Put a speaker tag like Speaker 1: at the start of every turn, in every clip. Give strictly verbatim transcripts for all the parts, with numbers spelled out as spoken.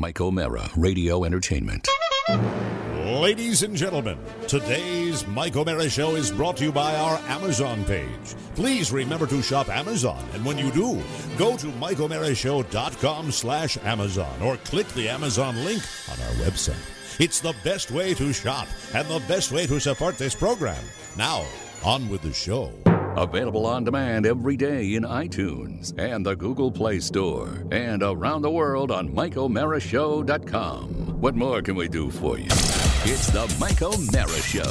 Speaker 1: Mike O'Mara, Radio Entertainment.
Speaker 2: Ladies and gentlemen, today's Mike O'Mara Show is brought to you by our Amazon page. Please remember to shop Amazon, and when you do, go to Mike O'Mara Show dot com slash Amazon or click the Amazon link on our website. It's the best way to shop and the best way to support this program. Now, on with the show.
Speaker 1: Available on demand every day in iTunes and the Google Play Store and around the world on Mike O'Mara Show dot com. What more can we do for you? It's the Mike O'Mara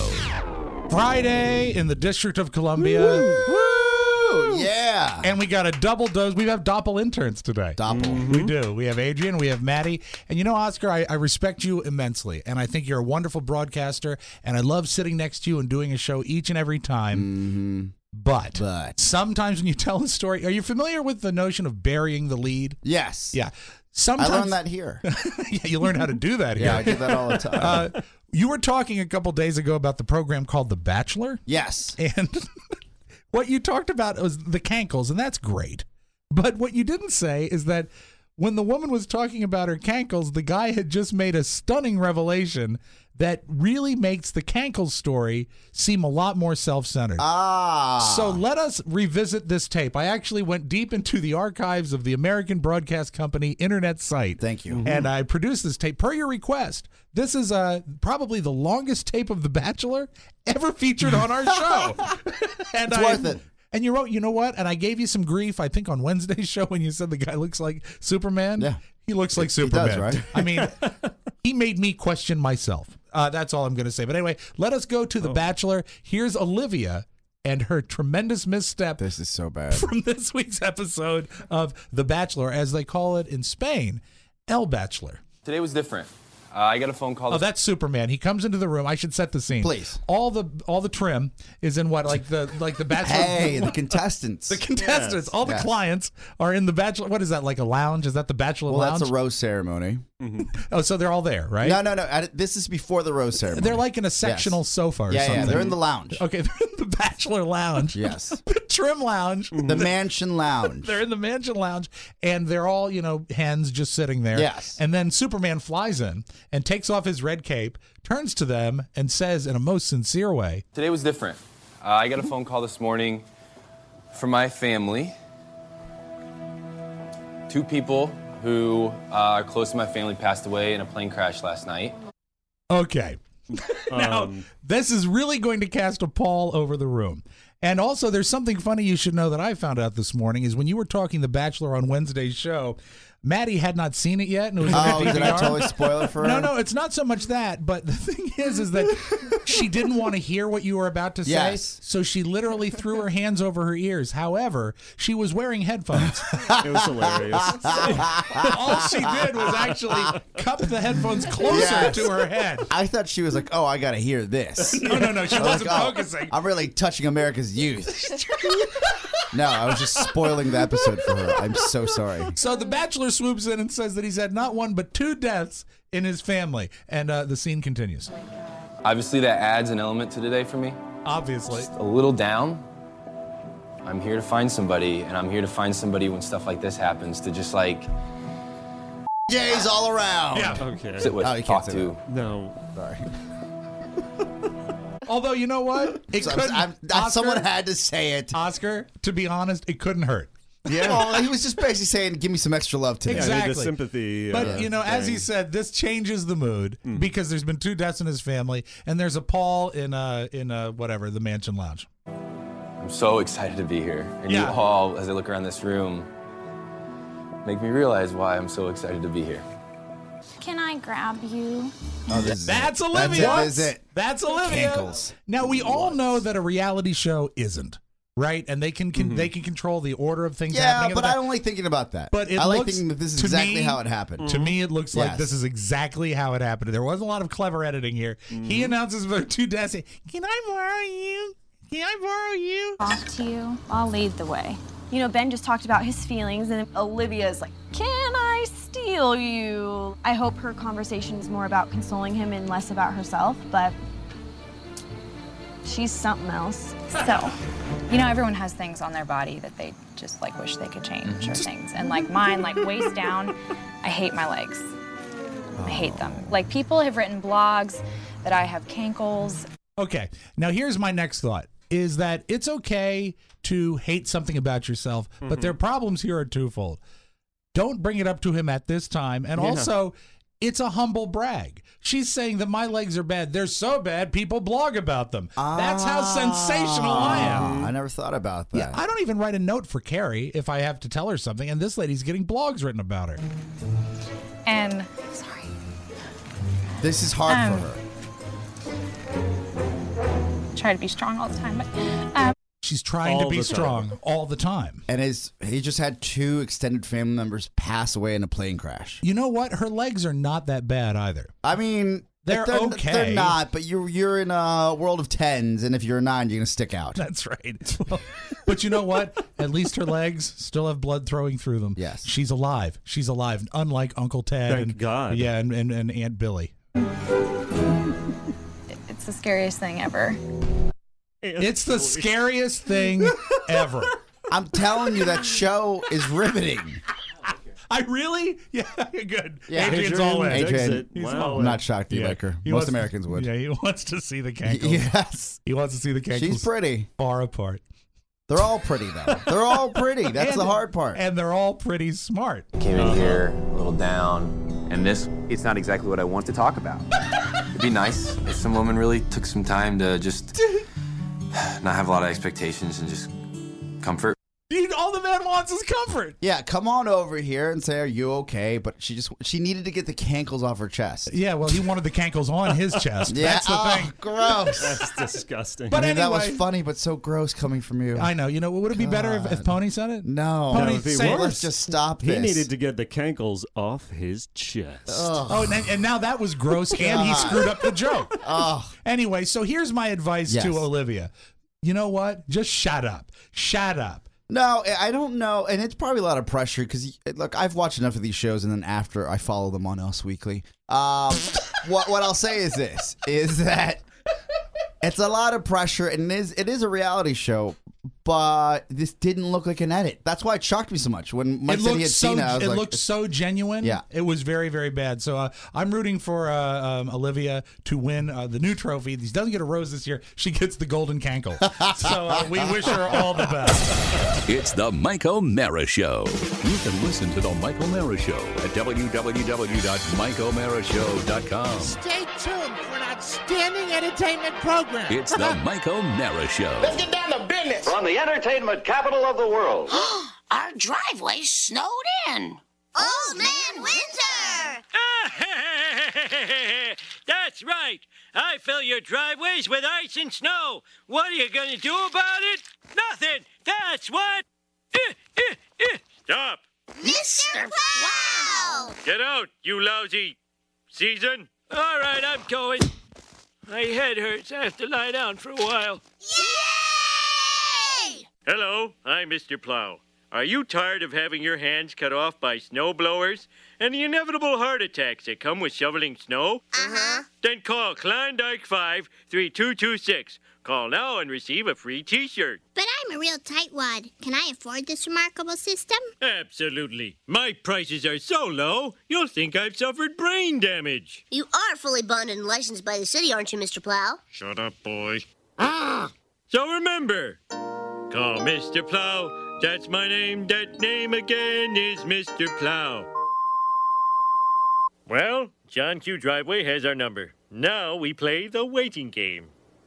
Speaker 1: Show.
Speaker 3: Friday in the District of Columbia.
Speaker 4: Woo! Woo! Yeah.
Speaker 3: And we got a double dose. We have Doppel interns today.
Speaker 4: Doppel.
Speaker 3: Mm-hmm. We do. We have Adrian. We have Maddie. And you know, Oscar, I, I respect you immensely. And I think you're a wonderful broadcaster. And I love sitting next to you and doing a show each and every time.
Speaker 4: Mm-hmm.
Speaker 3: But,
Speaker 4: But
Speaker 3: sometimes when you tell a story, are you familiar with the notion of burying the lead?
Speaker 4: Yes.
Speaker 3: Yeah. Sometimes,
Speaker 4: I learned that here.
Speaker 3: Yeah, you learn how to do that here.
Speaker 4: Yeah, I do that all the time.
Speaker 3: Uh, you were talking a couple days ago about the program called The Bachelor.
Speaker 4: Yes.
Speaker 3: And what you talked about was the cankles, and that's great. But what you didn't say is that when the woman was talking about her cankles, the guy had just made a stunning revelation that really makes the cankles story seem a lot more self-centered.
Speaker 4: Ah.
Speaker 3: So let us revisit this tape. I actually went deep into the archives of the American Broadcast Company internet site.
Speaker 4: Thank you.
Speaker 3: And I produced this tape per your request. This is uh, probably the longest tape of The Bachelor ever featured on our show. And
Speaker 4: It's
Speaker 3: I,
Speaker 4: worth it.
Speaker 3: And you wrote, you know what? And I gave you some grief, I think, on Wednesday's show when you said the guy looks like Superman.
Speaker 4: Yeah.
Speaker 3: He looks like
Speaker 4: He
Speaker 3: Superman.
Speaker 4: does, right?
Speaker 3: I mean, he made me question myself. Uh, that's all I'm going to say. But anyway, let us go to The Bachelor. Here's Olivia and her tremendous misstep
Speaker 4: This is so bad.
Speaker 3: from this week's episode of The Bachelor, as they call it in Spain, El Bachelor.
Speaker 5: Today was different. Uh, I got a phone call.
Speaker 3: Oh, that's Superman. He comes into the room. I should set the scene.
Speaker 4: Please.
Speaker 3: All the all the trim is in what, like the like the Bachelor.
Speaker 4: Hey, the contestants.
Speaker 3: The contestants, all the
Speaker 4: Yes.
Speaker 3: clients are in the Bachelor. What is that, like a lounge? Is that the Bachelor
Speaker 4: well,
Speaker 3: lounge?
Speaker 4: that's a rose ceremony.
Speaker 3: Oh, so they're all there, right?
Speaker 4: No, no, no. I, this is before the rose ceremony.
Speaker 3: They're like in a sectional
Speaker 4: Yes.
Speaker 3: sofa or
Speaker 4: yeah,
Speaker 3: something.
Speaker 4: yeah. They're in the lounge.
Speaker 3: Okay, they're in the Bachelor lounge.
Speaker 4: Yes.
Speaker 3: The trim lounge.
Speaker 4: The mansion lounge.
Speaker 3: They're in the mansion lounge, and they're all, you know, hens just sitting there.
Speaker 4: Yes.
Speaker 3: And then Superman flies in and takes off his red cape, turns to them, and says in a most sincere way,
Speaker 5: Today was different. Uh, I got a phone call this morning from my family. Two people who uh, are close to my family passed away in a plane crash last night.
Speaker 3: okay. Now, this is really going to cast a pall over the room. And also, there's something funny you should know that I found out this morning is when you were talking The Bachelor on Wednesday's show, Maddie had not seen it yet. And it was
Speaker 4: Oh,
Speaker 3: in the
Speaker 4: did I
Speaker 3: D V R.
Speaker 4: totally spoil it for her?
Speaker 3: No, no, it's not so much that, but the thing is, is that she didn't want to hear what you were about to say,
Speaker 4: Yes.
Speaker 3: so she literally threw her hands over her ears. However, she was wearing headphones.
Speaker 6: It was hilarious.
Speaker 3: All she did was actually cup the headphones closer
Speaker 4: Yes.
Speaker 3: to her head.
Speaker 4: I thought she was like, oh, I got to hear this.
Speaker 3: No, no, no, she
Speaker 4: I was
Speaker 3: wasn't
Speaker 4: like, oh,
Speaker 3: focusing.
Speaker 4: I'm really touching America's youth. No, I was just spoiling the episode for her. I'm so sorry.
Speaker 3: So the Bachelor swoops in and says that he's had not one but two deaths in his family, and uh, the scene continues.
Speaker 5: Obviously, that adds an element to today for me.
Speaker 3: Obviously.
Speaker 5: A little down. I'm here to find somebody, and I'm here to find somebody when stuff like this happens to just like
Speaker 4: Jays all around.
Speaker 3: Yeah.
Speaker 6: Okay.
Speaker 5: sit with,
Speaker 4: Oh, you can't
Speaker 5: talk
Speaker 4: say
Speaker 5: to.
Speaker 6: No.
Speaker 4: Sorry.
Speaker 3: Although, you know what? It
Speaker 4: So
Speaker 3: couldn't.
Speaker 4: I'm, I'm,
Speaker 3: Oscar,
Speaker 4: someone had to say it.
Speaker 3: Oscar, to be honest, it couldn't hurt.
Speaker 4: Yeah. Well, he was just basically saying, give me some extra love today.
Speaker 6: Yeah, I need
Speaker 3: Exactly.
Speaker 6: the sympathy.
Speaker 3: But,
Speaker 6: uh,
Speaker 3: you know, as he
Speaker 6: thing.
Speaker 3: said, this changes the mood because there's been two deaths in his family, and there's a Paul in, uh, in uh, whatever, the Mansion Lounge.
Speaker 5: I'm so excited to be here. And
Speaker 3: Yeah.
Speaker 5: you all, as I look around this room, make me realize why I'm so excited to be here.
Speaker 7: Can I grab you?
Speaker 4: Oh, this is
Speaker 3: That's
Speaker 4: it.
Speaker 3: Olivia.
Speaker 4: That's it. This is it.
Speaker 3: That's Olivia.
Speaker 4: Cankles.
Speaker 3: Now, we all know that a reality show isn't, right? And they can, can they can control the order of things
Speaker 4: Yeah,
Speaker 3: happening.
Speaker 4: but
Speaker 3: at
Speaker 4: I
Speaker 3: the
Speaker 4: don't like thinking about that.
Speaker 3: But it
Speaker 4: I like
Speaker 3: looks-
Speaker 4: thinking that this is
Speaker 3: to
Speaker 4: exactly
Speaker 3: me-
Speaker 4: how it happened.
Speaker 3: To me, it looks like
Speaker 4: Yes.
Speaker 3: this is exactly how it happened. There wasn't a lot of clever editing here. He announces about two deaths. Can I borrow you? Can I borrow you?
Speaker 7: Talk to you. I'll lead the way.
Speaker 8: You know, Ben just talked about his feelings, and Olivia's like, can I steal you? I hope her conversation is more about consoling him and less about herself, but she's something else.
Speaker 9: So, you know, everyone has things on their body that they just like wish they could change or things. And like mine, like waist down, I hate my legs. hate them. Like, people have written blogs that I have cankles.
Speaker 3: Okay, now here's my next thought, is that it's okay to hate something about yourself, mm-hmm. but their problems here are twofold. Don't bring it up to him at this time, and yeah. also, it's a humble brag. She's saying that my legs are bad. They're so bad, people blog about them. Ah, That's how sensational I am.
Speaker 4: I never thought about that.
Speaker 3: Yeah, I don't even write a note for Carrie if I have to tell her something, and this lady's getting blogs written about her.
Speaker 9: And, sorry.
Speaker 4: This is hard
Speaker 9: um,
Speaker 4: for her.
Speaker 9: Try to be strong all the time, but um,
Speaker 3: she's trying all to be strong all the time.
Speaker 4: And his, he just had two extended family members pass away in a plane crash.
Speaker 3: You know what? Her legs are not that bad either.
Speaker 4: I mean,
Speaker 3: they're,
Speaker 4: they're
Speaker 3: okay.
Speaker 4: They're not, but you're you're in a world of tens, and if you're a nine, you're gonna stick out.
Speaker 3: That's right. Well, but you know what? At least her legs still have blood throwing through them.
Speaker 4: Yes,
Speaker 3: she's alive. She's alive, unlike Uncle Ted.
Speaker 6: Thank
Speaker 3: and,
Speaker 6: God.
Speaker 3: Yeah, and, and, and Aunt Billy.
Speaker 9: It's the scariest thing ever.
Speaker 3: It's the scariest thing ever.
Speaker 4: I'm telling you, that show is riveting.
Speaker 3: I really? Yeah, good.
Speaker 4: Yeah.
Speaker 3: Adrian's
Speaker 6: Adrian
Speaker 3: all in.
Speaker 4: Adrian,
Speaker 6: wow.
Speaker 4: I'm not shocked you
Speaker 3: yeah.
Speaker 4: like her.
Speaker 3: He
Speaker 4: Most
Speaker 3: wants,
Speaker 4: Americans would.
Speaker 3: Yeah, he wants to see the cankles.
Speaker 4: Yes.
Speaker 3: He wants to see the cankles.
Speaker 4: She's pretty.
Speaker 3: Far apart.
Speaker 4: They're all pretty, though. They're all pretty. That's
Speaker 3: and,
Speaker 4: the hard part.
Speaker 3: And they're all pretty smart.
Speaker 5: Came in here a little down, and this, it's not exactly what I want to talk about. It'd be nice if some woman really took some time to just not have a lot of expectations and just comfort.
Speaker 3: Dude, all the man wants is comfort.
Speaker 4: Yeah, come on over here and say, "Are you okay?" But she just she needed to get the cankles off her chest.
Speaker 3: Yeah, well, he wanted the cankles on his chest.
Speaker 4: Yeah,
Speaker 3: that's the
Speaker 4: oh,
Speaker 3: thing.
Speaker 4: Gross.
Speaker 6: That's disgusting.
Speaker 3: But
Speaker 4: I mean,
Speaker 3: anyway,
Speaker 4: that was funny, but so gross coming from you.
Speaker 3: I know. You know, would it be God. better if, if Pony said it?
Speaker 4: No,
Speaker 3: Pony,
Speaker 6: no,
Speaker 3: say it.
Speaker 4: Let's just stop this.
Speaker 6: He needed to get the cankles off his chest.
Speaker 4: Ugh.
Speaker 3: Oh, and, and now that was gross, and he screwed up the joke.
Speaker 4: Ugh.
Speaker 3: Anyway, so here's my advice
Speaker 4: Yes.
Speaker 3: to Olivia. You know what? Just shut up. Shut up.
Speaker 4: No, I don't know, and it's probably a lot of pressure because look, I've watched enough of these shows, and then after I follow them on Us Weekly. Um, what what I'll say is this: is that it's a lot of pressure, and it is it is a reality show. But this didn't look like an edit. That's why it shocked me so much when Mike
Speaker 3: it
Speaker 4: said he had
Speaker 3: so,
Speaker 4: seen it. I was
Speaker 3: it
Speaker 4: like,
Speaker 3: looked so genuine.
Speaker 4: Yeah,
Speaker 3: it was very, very bad. So uh, I'm rooting for uh, um, Olivia to win uh, the new trophy. She doesn't get a rose this year. She gets the golden cankle. So uh, we wish her all the best.
Speaker 1: It's the Mike O'Mara Show. You can listen to the Mike O'Mara Show at w w w dot mike o'mara show dot com.
Speaker 10: Stay tuned for an outstanding entertainment program.
Speaker 1: It's the Mike O'Mara Show.
Speaker 10: Let's get down to business.
Speaker 11: From the entertainment capital of the world.
Speaker 12: Our driveway snowed in.
Speaker 13: Old Man Winter!
Speaker 14: That's right. I fill your driveways with ice and snow. What are you going to do about it? Nothing. That's what. Uh, uh, uh. Stop.
Speaker 13: Mister Plow!
Speaker 14: Get out, you lousy season. All right, I'm going. My head hurts. I have to lie down for a while.
Speaker 13: Yay!
Speaker 14: Hello, I'm Mister Plow. Are you tired of having your hands cut off by snow blowers and the inevitable heart attacks that come with shoveling snow?
Speaker 13: Uh-huh.
Speaker 14: Then call Klondike five three two two six. Call now and receive a free T-shirt.
Speaker 13: But I'm a real tightwad. Can I afford this remarkable system?
Speaker 14: Absolutely. My prices are so low, you'll think I've suffered brain damage.
Speaker 12: You are fully bonded and licensed by the city, aren't you, Mister Plow?
Speaker 14: Shut up, boy. Ah! So remember, call Mister Plow. That's my name. That name again is Mister Plow. Well, John Q. Driveway has our number. Now we play the waiting game.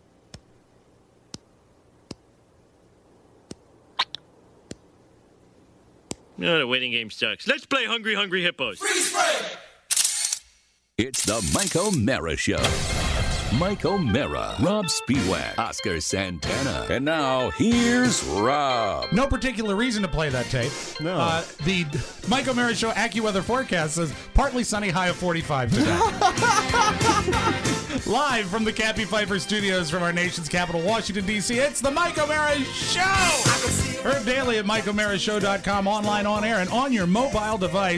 Speaker 14: No, the waiting game sucks. Let's play Hungry Hungry Hippos.
Speaker 10: Freeze frame!
Speaker 1: It's the Mike O'Mara Show. Mike O'Mara, Rob Spiewak, Oscar Santana. And now, here's Rob.
Speaker 3: No particular reason to play that tape.
Speaker 6: No.
Speaker 3: Uh, the Mike O'Mara Show AccuWeather forecast says partly sunny, high of forty-five today. Live from the Cappy Pfeiffer Studios from our nation's capital, Washington, D C, it's the Mike O'Mara Show! Heard daily at mike o'mara show dot com, online, on air, and on your mobile device.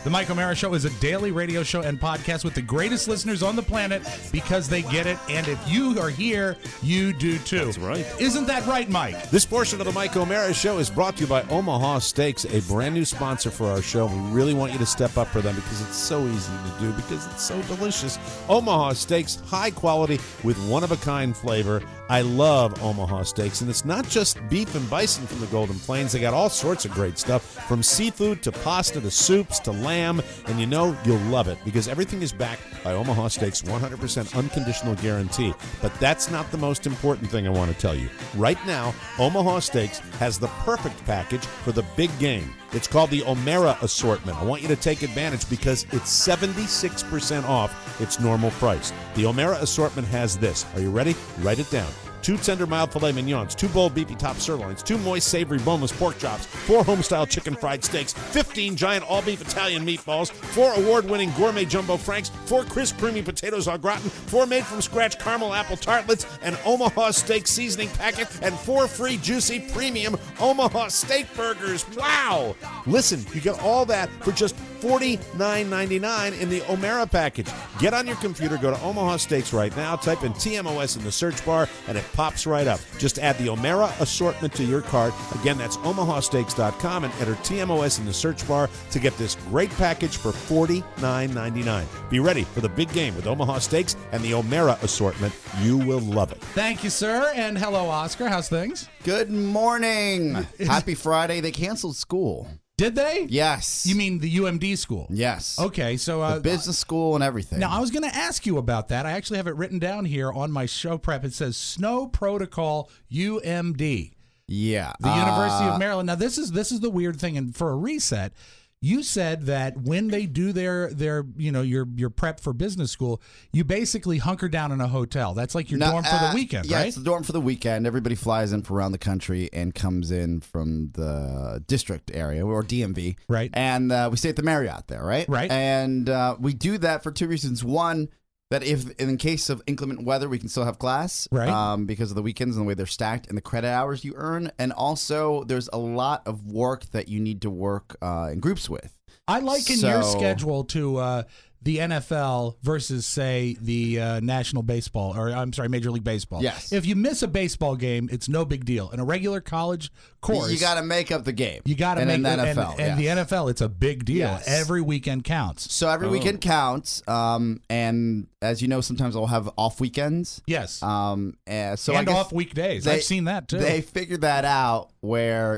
Speaker 3: The Mike O'Mara Show is a daily radio show and podcast with the greatest listeners on the planet because they get it. And if you are here, you do too.
Speaker 6: That's right.
Speaker 3: Isn't that right, Mike?
Speaker 2: This portion of the Mike O'Mara Show is brought to you by Omaha Steaks, a brand new sponsor for our show. We really want you to step up for them because it's so easy to do, because it's so delicious. Omaha Steaks, high quality with one-of-a-kind flavor. I love Omaha Steaks, and it's not just beef and bison from the Golden Plains. They got all sorts of great stuff, from seafood to pasta to soups to lamb, and you know you'll love it because everything is backed by Omaha Steaks' one hundred percent unconditional guarantee. But that's not the most important thing I want to tell you. Right now, Omaha Steaks has the perfect package for the big game. It's called the O'Mara Assortment. I want you to take advantage because it's seventy-six percent off its normal price. The O'Mara Assortment has this. Are you ready? Write it down. Two tender mild filet mignons, two bold beefy top sirloins, two moist savory boneless pork chops, four home-style chicken fried steaks, fifteen giant all-beef Italian meatballs, four award-winning gourmet jumbo franks, four crisp creamy potatoes au gratin, four made-from-scratch caramel apple tartlets, an Omaha steak seasoning packet, and four free juicy premium Omaha steak burgers. Wow! Listen, you get all that for just forty-nine ninety-nine in the O'Mara package. Get on your computer, go to Omaha Steaks right now, type in T M O S in the search bar, and it pops right up. Just add the O'Mara Assortment to your cart. Again, that's omaha steaks dot com, and enter T M O S in the search bar to get this great package for forty-nine ninety-nine. Be ready for the big game with Omaha Steaks and the O'Mara Assortment. You will love it.
Speaker 3: Thank you, sir, and hello, Oscar. How's things?
Speaker 4: Good morning. Happy Friday. They canceled school.
Speaker 3: Did they?
Speaker 4: Yes.
Speaker 3: You mean the U M D school?
Speaker 4: Yes.
Speaker 3: Okay, so uh,
Speaker 4: the business school and everything.
Speaker 3: Now, I was going to ask you about that. I actually have it written down here on my show prep. It says Snow Protocol U M D.
Speaker 4: Yeah.
Speaker 3: The
Speaker 4: uh,
Speaker 3: University of Maryland. Now, this is this is the weird thing, and for a reset, you said that when they do their their you know your your prep for business school, you basically hunker down in a hotel. That's like your
Speaker 4: no,
Speaker 3: dorm for
Speaker 4: uh,
Speaker 3: the weekend,
Speaker 4: yeah,
Speaker 3: right?
Speaker 4: It's the dorm for the weekend. Everybody flies in from around the country and comes in from the district area or D M V,
Speaker 3: right?
Speaker 4: And uh, we stay at the Marriott there, right?
Speaker 3: Right.
Speaker 4: And uh, we do that for two reasons. One, that if in case of inclement weather, we can still have class,
Speaker 3: right?
Speaker 4: Um, because of the weekends and the way they're stacked and the credit hours you earn, and also there's a lot of work that you need to work uh, in groups with.
Speaker 3: I liken
Speaker 4: so,
Speaker 3: your schedule to uh, the N F L versus, say, the uh, National Baseball, or I'm sorry, Major League Baseball.
Speaker 4: Yes.
Speaker 3: If you miss a baseball game, it's no big deal. In a regular college course,
Speaker 4: you got to make up the game.
Speaker 3: You got to make
Speaker 4: in the N F L,
Speaker 3: and,
Speaker 4: yes.
Speaker 3: and the N F L, it's a big deal.
Speaker 4: Yes.
Speaker 3: Every weekend counts.
Speaker 4: So every
Speaker 3: oh.
Speaker 4: weekend counts, um, and as you know, sometimes I'll have off weekends.
Speaker 3: Yes.
Speaker 4: Um, and so
Speaker 3: and
Speaker 4: I guess
Speaker 3: off weekdays.
Speaker 4: they,
Speaker 3: I've seen that too.
Speaker 4: They figured that out where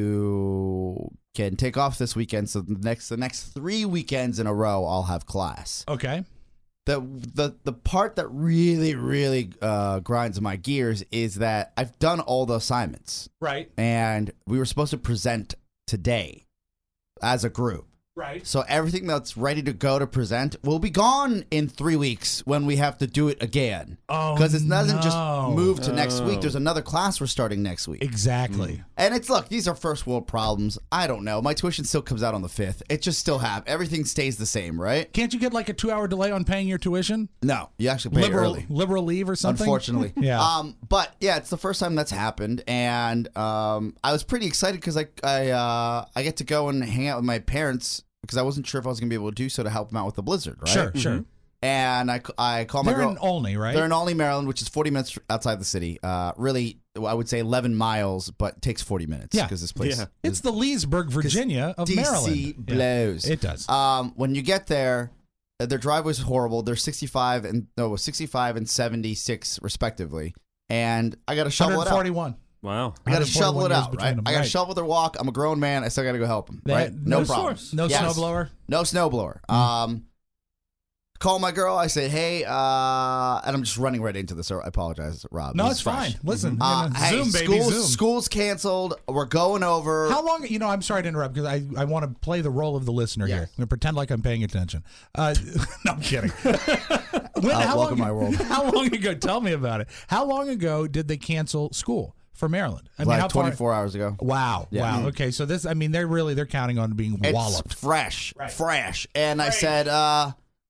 Speaker 4: you can take off this weekend. So the next the next three weekends in a row, I'll have class.
Speaker 3: Okay.
Speaker 4: The the the part that really really uh, grinds my gears is that I've done all the assignments.
Speaker 3: Right.
Speaker 4: And we were supposed to present today as a group.
Speaker 3: Right.
Speaker 4: So everything that's ready to go to present will be gone in three weeks when we have to do it again.
Speaker 3: Oh,
Speaker 4: because it doesn't
Speaker 3: no.
Speaker 4: just move to next week.
Speaker 6: Oh.
Speaker 4: There's another class we're starting next week.
Speaker 3: Exactly.
Speaker 4: Mm. And it's, look, these are first world problems. I don't know. My tuition still comes out on the fifth. It just still have. Everything stays the same, right?
Speaker 3: Can't you get like a two-hour delay on paying your tuition?
Speaker 4: No, you actually pay
Speaker 3: liberal,
Speaker 4: early.
Speaker 3: Liberal leave or something?
Speaker 4: Unfortunately.
Speaker 3: Yeah.
Speaker 4: Um, but yeah, it's the first time that's happened, and um, I was pretty excited because I I uh, I get to go and hang out with my parents because I wasn't sure if I was going to be able to do so to help them out with the blizzard, right?
Speaker 3: Sure, mm-hmm. sure.
Speaker 4: And I, I call my
Speaker 3: They're
Speaker 4: girl.
Speaker 3: in Olney, right?
Speaker 4: They're in Olney, Maryland, which is forty minutes outside the city. Uh, really, I would say eleven miles, but takes forty minutes.
Speaker 3: Yeah.
Speaker 4: Because this place.
Speaker 3: Yeah. It's the Leesburg, Virginia of
Speaker 4: D C
Speaker 3: Maryland.
Speaker 4: blows.
Speaker 3: Yeah, it does.
Speaker 4: Um, when you get there, uh, their driveway's horrible. They're sixty-five and no, sixty-five and seventy-six respectively. And I got to shovel it out.
Speaker 3: one forty-one.
Speaker 6: Wow.
Speaker 4: I got to shovel it
Speaker 3: years
Speaker 4: out,
Speaker 3: between
Speaker 4: right?
Speaker 3: them,
Speaker 4: I got to
Speaker 3: right.
Speaker 4: shovel their walk. I'm a grown man. I still got to go help them,
Speaker 3: They
Speaker 4: right?
Speaker 3: had
Speaker 4: No,
Speaker 3: no
Speaker 4: problem.
Speaker 3: source. No
Speaker 4: Yes.
Speaker 3: snowblower?
Speaker 4: No snowblower.
Speaker 3: Mm.
Speaker 4: Um, call my girl. I say, hey, uh, and I'm just running right into this. So I apologize, Rob.
Speaker 3: No,
Speaker 4: This
Speaker 3: it's
Speaker 4: is fresh.
Speaker 3: fine. Listen,
Speaker 4: Uh,
Speaker 3: you know,
Speaker 4: hey,
Speaker 3: Zoom, baby,
Speaker 4: school's,
Speaker 3: Zoom.
Speaker 4: school's canceled. We're going over.
Speaker 3: How long, you know, I'm sorry to interrupt because I, I want to play the role of the listener
Speaker 4: Yes.
Speaker 3: here. I'm going to pretend like I'm paying attention. Uh, no, I'm kidding. When,
Speaker 4: Uh,
Speaker 3: how
Speaker 4: welcome
Speaker 3: long,
Speaker 4: my world.
Speaker 3: How long ago, tell me about it. How long ago did they cancel school for Maryland? I
Speaker 4: like
Speaker 3: how far-
Speaker 4: twenty-four hours ago.
Speaker 3: Wow.
Speaker 4: Yeah.
Speaker 3: Wow.
Speaker 4: Mm.
Speaker 3: Okay. So this, I mean, they're really, they're counting on being
Speaker 4: It's
Speaker 3: walloped.
Speaker 4: fresh,
Speaker 3: Right.
Speaker 4: fresh. And I said, uh,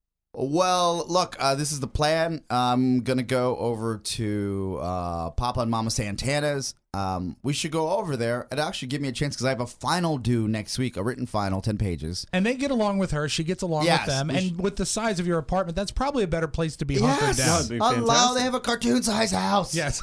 Speaker 4: well, look, uh, this is the plan. I'm going to go over to uh, Papa and Mama Santana's um, we should go over there. It actually give me a chance because I have a final due next week, a written final, ten pages.
Speaker 3: And they get along with her. She gets along
Speaker 4: Yes,
Speaker 3: with them.
Speaker 4: we
Speaker 3: And
Speaker 4: sh-
Speaker 3: with the size of your apartment, that's probably a better place to be hunkered
Speaker 4: Yes,
Speaker 3: down.
Speaker 4: hello, they have a cartoon-sized house.
Speaker 3: Yes.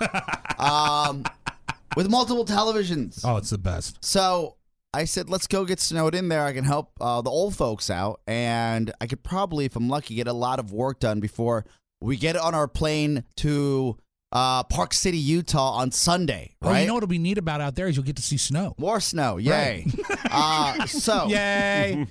Speaker 4: um, with multiple televisions.
Speaker 3: Oh, it's the best.
Speaker 4: So I said, let's go get snowed in there. I can help uh, the old folks out, and I could probably, if I'm lucky, get a lot of work done before we get on our plane to uh, Park City, Utah on Sunday.
Speaker 3: Oh,
Speaker 4: Right?
Speaker 3: you know what'll be neat about out there is you'll get to see snow.
Speaker 4: More snow, yay! uh, so,
Speaker 3: Yay!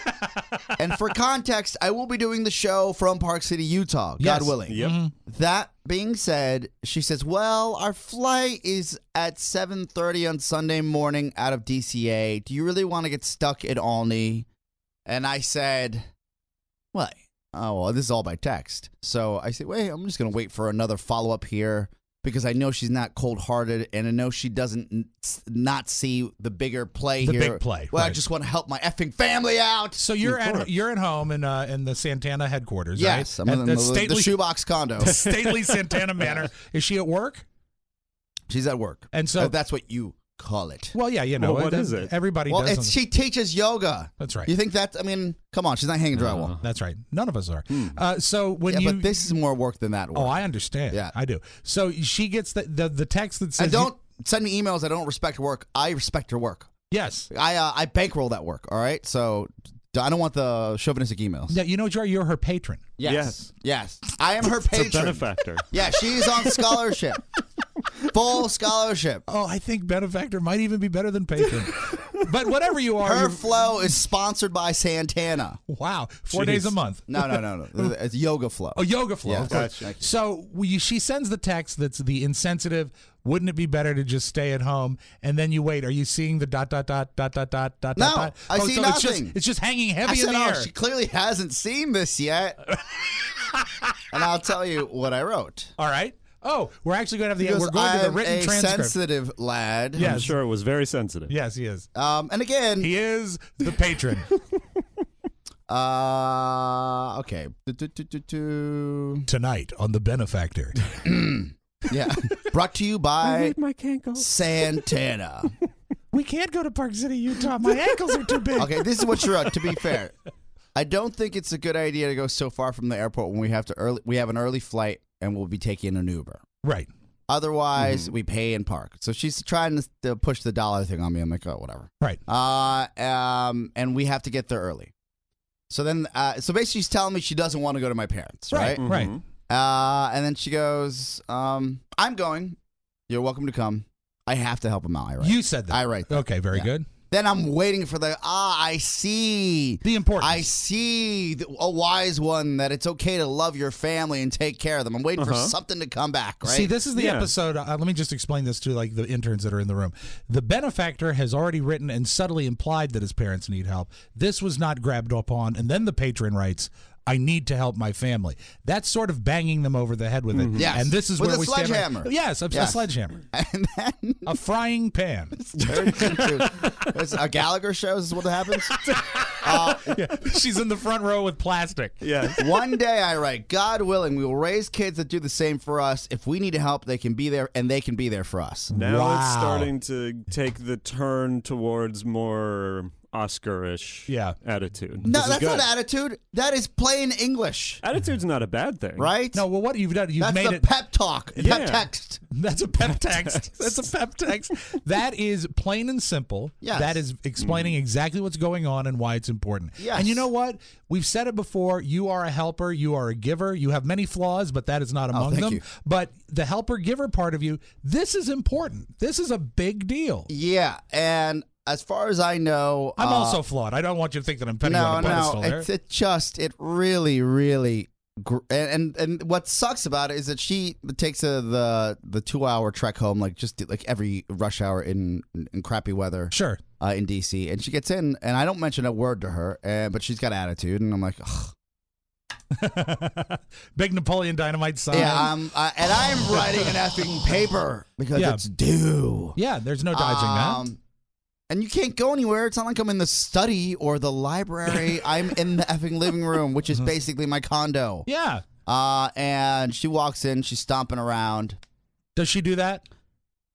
Speaker 4: And for context, I will be doing the show from Park City, Utah,
Speaker 3: Yes.
Speaker 4: God willing.
Speaker 6: Yep.
Speaker 3: Mhm.
Speaker 4: That being said, she says, well, our flight is at seven thirty on Sunday morning out of D C A. Do you really want to get stuck at Olney? And I said, what? Oh, well, this is all by text. So I said, wait, I'm just going to wait for another follow-up here because I know she's not cold-hearted and I know she doesn't n- s- not see the bigger play
Speaker 3: The
Speaker 4: here.
Speaker 3: big play,
Speaker 4: Well, I
Speaker 3: right.
Speaker 4: just want to help my effing family out.
Speaker 3: So you're
Speaker 4: Of
Speaker 3: at
Speaker 4: course.
Speaker 3: you're at home in uh, in the Santana headquarters,
Speaker 4: Yes,
Speaker 3: right?
Speaker 4: I'm
Speaker 3: At
Speaker 4: in the, the, the shoebox condo.
Speaker 3: the stately Santana Manor. Is she at work?
Speaker 4: She's at work.
Speaker 3: And so
Speaker 4: Uh, that's what you call it.
Speaker 3: Well, yeah, you know,
Speaker 6: Well, what
Speaker 3: it-
Speaker 6: is it?
Speaker 3: Everybody
Speaker 4: Well,
Speaker 3: does.
Speaker 4: it's,
Speaker 3: on-
Speaker 4: she teaches yoga.
Speaker 3: That's right.
Speaker 4: You think that? I mean, come on, she's not hanging drywall.
Speaker 3: That's right. None of us are. Uh, so when
Speaker 4: yeah,
Speaker 3: you,
Speaker 4: but this is more work than that. Work.
Speaker 3: oh, I understand.
Speaker 4: Yeah.
Speaker 3: I do. So she gets the the, the text that says,
Speaker 4: And don't send me emails. I don't respect her work. I respect her work.
Speaker 3: Yes.
Speaker 4: I uh, I bankroll that work. All right. So I don't want the chauvinistic emails.
Speaker 3: Yeah, you know what you are? You're her patron.
Speaker 4: Yes.
Speaker 6: Yes.
Speaker 4: Yes. I am her
Speaker 6: It's a
Speaker 4: patron.
Speaker 6: benefactor.
Speaker 4: Yeah, she's on scholarship. Full scholarship.
Speaker 3: Oh, I think benefactor might even be better than patron. But whatever you are,
Speaker 4: Her
Speaker 3: you're-
Speaker 4: flow is sponsored by Santana.
Speaker 3: wow, four
Speaker 6: Jeez.
Speaker 3: days a month.
Speaker 4: No, no, no, no. It's yoga flow.
Speaker 3: Oh, yoga flow.
Speaker 4: Yeah,
Speaker 3: of course.
Speaker 4: gotcha.
Speaker 3: So we, she sends the text that's the insensitive. Wouldn't it be better to just stay at home? And then you wait. Are you seeing the dot dot dot dot dot dot dot?
Speaker 4: No,
Speaker 3: dot?
Speaker 4: I
Speaker 3: oh,
Speaker 4: see
Speaker 3: so
Speaker 4: nothing.
Speaker 3: It's just, it's just hanging heavy
Speaker 4: I said,
Speaker 3: in the
Speaker 4: oh,
Speaker 3: air.
Speaker 4: she clearly hasn't seen this yet. And I'll tell you what I wrote.
Speaker 3: All right. Oh, we're actually going to have the
Speaker 4: Because
Speaker 3: we're going to the
Speaker 4: I'm
Speaker 3: written
Speaker 4: a
Speaker 3: transcript.
Speaker 4: sensitive lad.
Speaker 3: Yes.
Speaker 6: I'm sure it was very sensitive.
Speaker 3: Yes, he is.
Speaker 4: Um, and again,
Speaker 3: He is the patron.
Speaker 4: uh, okay. Do-do-do-do-do.
Speaker 3: Tonight on the benefactor.
Speaker 4: Yeah. Brought to you by
Speaker 6: my cankles.
Speaker 4: Santana.
Speaker 3: We can't go to Park City, Utah. My ankles are too big.
Speaker 4: Okay, this is what you're up. To be fair, I don't think it's a good idea to go so far from the airport when we have to early. We have an early flight and we'll be taking an Uber.
Speaker 3: Right.
Speaker 4: Otherwise,
Speaker 3: Mm-hmm.
Speaker 4: we pay and park. So she's trying to, to push the dollar thing on me. I'm like, oh, whatever.
Speaker 3: Right.
Speaker 4: Uh, um, and we have to get there early. So then, uh, so basically, she's telling me she doesn't want to go to my parents, right?
Speaker 3: Right.
Speaker 6: Mhm.
Speaker 4: Uh, and then she goes, um, "I'm going. You're welcome to come. I have to help him out." I write.
Speaker 3: You said that.
Speaker 4: I write that.
Speaker 3: Okay, very
Speaker 4: Yeah.
Speaker 3: good.
Speaker 4: Then I'm waiting for the ah. I see
Speaker 3: The importance.
Speaker 4: I see the, a wise one that it's okay to love your family and take care of them. I'm waiting for
Speaker 6: Uh-huh.
Speaker 4: something to come back. Right?
Speaker 3: See, this is the
Speaker 6: Yeah.
Speaker 3: episode. Uh, let me just explain this to like the interns that are in the room. The benefactor has already written and subtly implied that his parents need help. This was not grabbed upon, and then the patron writes, "I need to help my family." That's sort of banging them over the head with it.
Speaker 4: Yes.
Speaker 3: And this is
Speaker 4: With
Speaker 3: where
Speaker 4: a
Speaker 3: we stand.
Speaker 4: sledgehammer.
Speaker 3: Yes, a,
Speaker 4: Yes.
Speaker 3: a sledgehammer,
Speaker 4: And then
Speaker 3: a frying pan.
Speaker 4: turns into it's a Gallagher show. Is what happens. Uh,
Speaker 3: Yeah. She's in the front row with plastic.
Speaker 6: Yeah.
Speaker 4: One day I write, God willing, we will raise kids that do the same for us. If we need help, they can be there, and they can be there for us.
Speaker 6: Now
Speaker 3: Wow.
Speaker 6: it's starting to take the turn towards more Oscar-ish
Speaker 3: Yeah.
Speaker 6: attitude.
Speaker 4: No,
Speaker 6: This is
Speaker 4: that's
Speaker 6: good.
Speaker 4: not attitude. That is plain English,
Speaker 6: Attitude's not a bad thing.
Speaker 4: right?
Speaker 3: No, well, what you've done, you've
Speaker 4: that's
Speaker 3: made
Speaker 4: the
Speaker 3: it.
Speaker 4: pep talk,
Speaker 6: Yeah.
Speaker 4: pep text.
Speaker 3: That's a pep text. That's a pep text. That is plain and simple.
Speaker 4: Yes.
Speaker 3: That is explaining exactly what's going on and why it's important.
Speaker 4: Yes.
Speaker 3: And you know what? We've said it before. You are a helper. You are a giver. You have many flaws, but that is not among
Speaker 4: Oh, thank
Speaker 3: them.
Speaker 4: you.
Speaker 3: But the helper-giver part of you, this is important. This is a big deal.
Speaker 4: Yeah, and as far as I know,
Speaker 3: I'm
Speaker 4: uh,
Speaker 3: also flawed. I don't want you to think that I'm petty
Speaker 4: no,
Speaker 3: on a pedestal
Speaker 4: no.
Speaker 3: there.
Speaker 4: It's, it just it really, really. Gr- and, and and what sucks about it is that she takes a, the the two hour trek home like just like every rush hour in in crappy weather.
Speaker 3: Sure.
Speaker 4: Uh, in D C, and she gets in, and I don't mention a word to her, uh, but she's got attitude, and I'm like, ugh.
Speaker 3: Big Napoleon Dynamite sign.
Speaker 4: Yeah, um, uh, and I'm writing an effing paper because
Speaker 3: Yeah.
Speaker 4: it's due.
Speaker 3: Yeah, there's no dodging that.
Speaker 4: Um, and you can't go anywhere. It's not like I'm in the study or the library. I'm in the effing living room, which is basically my condo.
Speaker 3: Yeah.
Speaker 4: Uh, and she walks in, she's stomping around.
Speaker 3: Does she do that?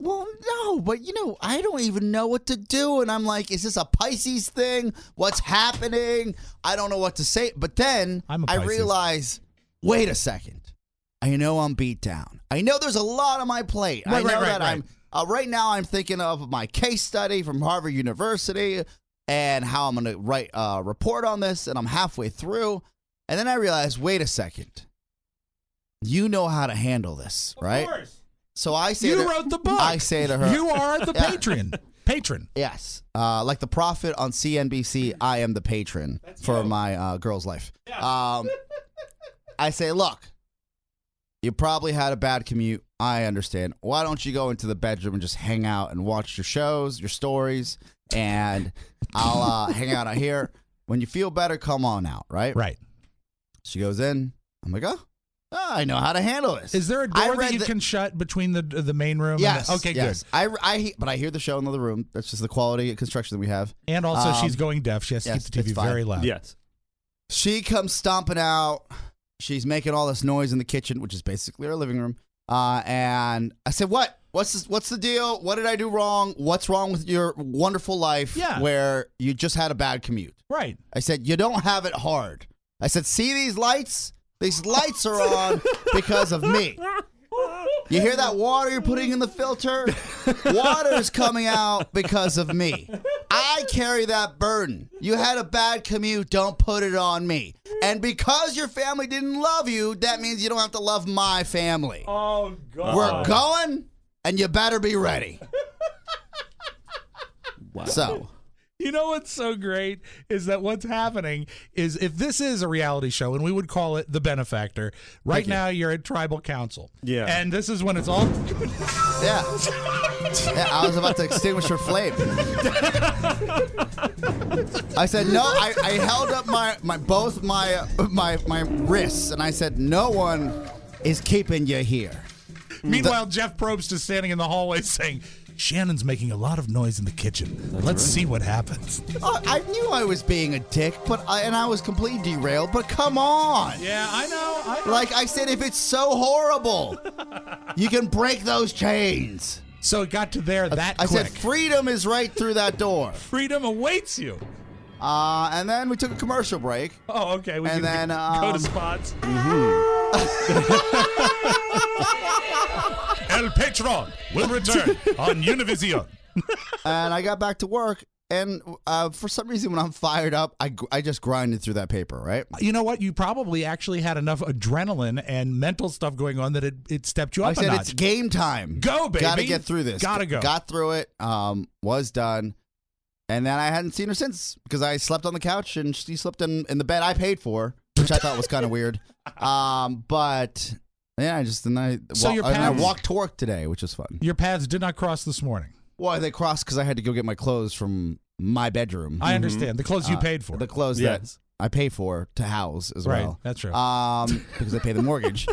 Speaker 4: Well, no, but you know, I don't even know what to do. And I'm like, is this a Pisces thing? What's happening? I don't know what to say. But then
Speaker 3: I'm a
Speaker 4: I
Speaker 3: Pisces.
Speaker 4: realize, wait a second. I know I'm beat down. I know there's a lot on my plate.
Speaker 3: Right,
Speaker 4: I know
Speaker 3: right, right,
Speaker 4: that
Speaker 3: right.
Speaker 4: I'm, uh, right now I'm thinking of my case study from Harvard University and how I'm going to write a report on this. And I'm halfway through. And then I realize, wait a second. You know how to handle this, right?
Speaker 3: Of course.
Speaker 4: So I say
Speaker 3: You
Speaker 4: to,
Speaker 3: wrote the book.
Speaker 4: I say to her,
Speaker 3: You are the
Speaker 4: Yeah.
Speaker 3: patron. Patron.
Speaker 4: Yes. Uh, like the prophet on C N B C, I am the patron for my uh, girl's life. Um, I say, look, you probably had a bad commute. I understand. Why don't you go into the bedroom and just hang out and watch your shows, your stories, and I'll uh, hang out out here. When you feel better, come on out, right?
Speaker 3: Right.
Speaker 4: She goes in. I'm like, oh, oh, I know how to handle this.
Speaker 3: Is there a
Speaker 4: I
Speaker 3: door that
Speaker 4: read
Speaker 3: you
Speaker 4: the-
Speaker 3: can shut between the the main room?
Speaker 4: Yes.
Speaker 3: And the, okay,
Speaker 4: yes.
Speaker 3: good.
Speaker 4: I, I, he- but I hear the show in the other room. That's just the quality of construction that we have.
Speaker 3: And also,
Speaker 4: Um,
Speaker 3: she's going deaf. She has to
Speaker 4: yes,
Speaker 3: keep the T V
Speaker 4: it's fine.
Speaker 3: very loud.
Speaker 6: Yes.
Speaker 4: She comes stomping out. She's making all this noise in the kitchen, which is basically our living room. Uh, and I said, "What? What's this, what's the deal? What did I do wrong? What's wrong with your wonderful life?
Speaker 3: Yeah.
Speaker 4: Where you just had a bad commute?"
Speaker 3: Right.
Speaker 4: I said, "You don't have it hard." I said, "See these lights? These lights are on because of me. You hear that water you're putting in the filter? Water is coming out because of me. I carry that burden. You had a bad commute, don't put it on me. And because your family didn't love you, that means you don't have to love my family.
Speaker 3: Oh, God.
Speaker 4: We're going, and you better be ready."
Speaker 6: Wow.
Speaker 4: So,
Speaker 3: You know what's so great is that what's happening is if this is a reality show, and we would call it The Benefactor, right
Speaker 4: Thank you.
Speaker 3: now you're at Tribal Council.
Speaker 6: Yeah.
Speaker 3: And this is when it's all...
Speaker 4: yeah. Yeah, I was about to extinguish her flame. I said, no, I, I held up my, my both my, uh, my, my wrists, and I said, no one is keeping you here.
Speaker 3: Meanwhile, Jeff Probst is standing in the hallway saying, Shannon's making a lot of noise in the kitchen. Let's see what happens.
Speaker 4: Oh, I knew I was being a dick, but I, and I was completely derailed. But come on,
Speaker 3: Yeah, I know. I know.
Speaker 4: like I said, if it's so horrible, you can break those chains.
Speaker 3: So it got to there that
Speaker 4: I
Speaker 3: quick.
Speaker 4: said, freedom is right through that door.
Speaker 3: Freedom awaits you.
Speaker 4: Uh, and then we took a commercial break.
Speaker 3: Oh, okay. We
Speaker 4: And
Speaker 3: can
Speaker 4: then,
Speaker 3: go
Speaker 4: um,
Speaker 3: to spots. El Patron will return on Univision.
Speaker 4: And I got back to work, and uh, for some reason, when I'm fired up, I, gr- I just grinded through that paper, right?
Speaker 3: You know what? You probably actually had enough adrenaline and mental stuff going on that it, it stepped you up
Speaker 4: I
Speaker 3: a
Speaker 4: said,
Speaker 3: notch.
Speaker 4: it's game time.
Speaker 3: Go, baby.
Speaker 4: Gotta get through this.
Speaker 3: Gotta go.
Speaker 4: Got through it, um, was done. And then I hadn't seen her since because I slept on the couch and she slept in, in the bed I paid for, which I thought was kind of weird. Um, but yeah, I just and I,
Speaker 3: So
Speaker 4: wa-
Speaker 3: your
Speaker 4: and I
Speaker 3: paths-
Speaker 4: walked to work today, which was fun.
Speaker 3: Your paths did not cross this morning.
Speaker 4: Well, they crossed because I had to go get my clothes from my bedroom.
Speaker 3: I understand. The clothes you
Speaker 4: Uh,
Speaker 3: paid for.
Speaker 4: The clothes
Speaker 6: Yes.
Speaker 4: that I pay for to house as
Speaker 3: Right,
Speaker 4: well.
Speaker 3: that's true.
Speaker 4: Um, because I pay the mortgage.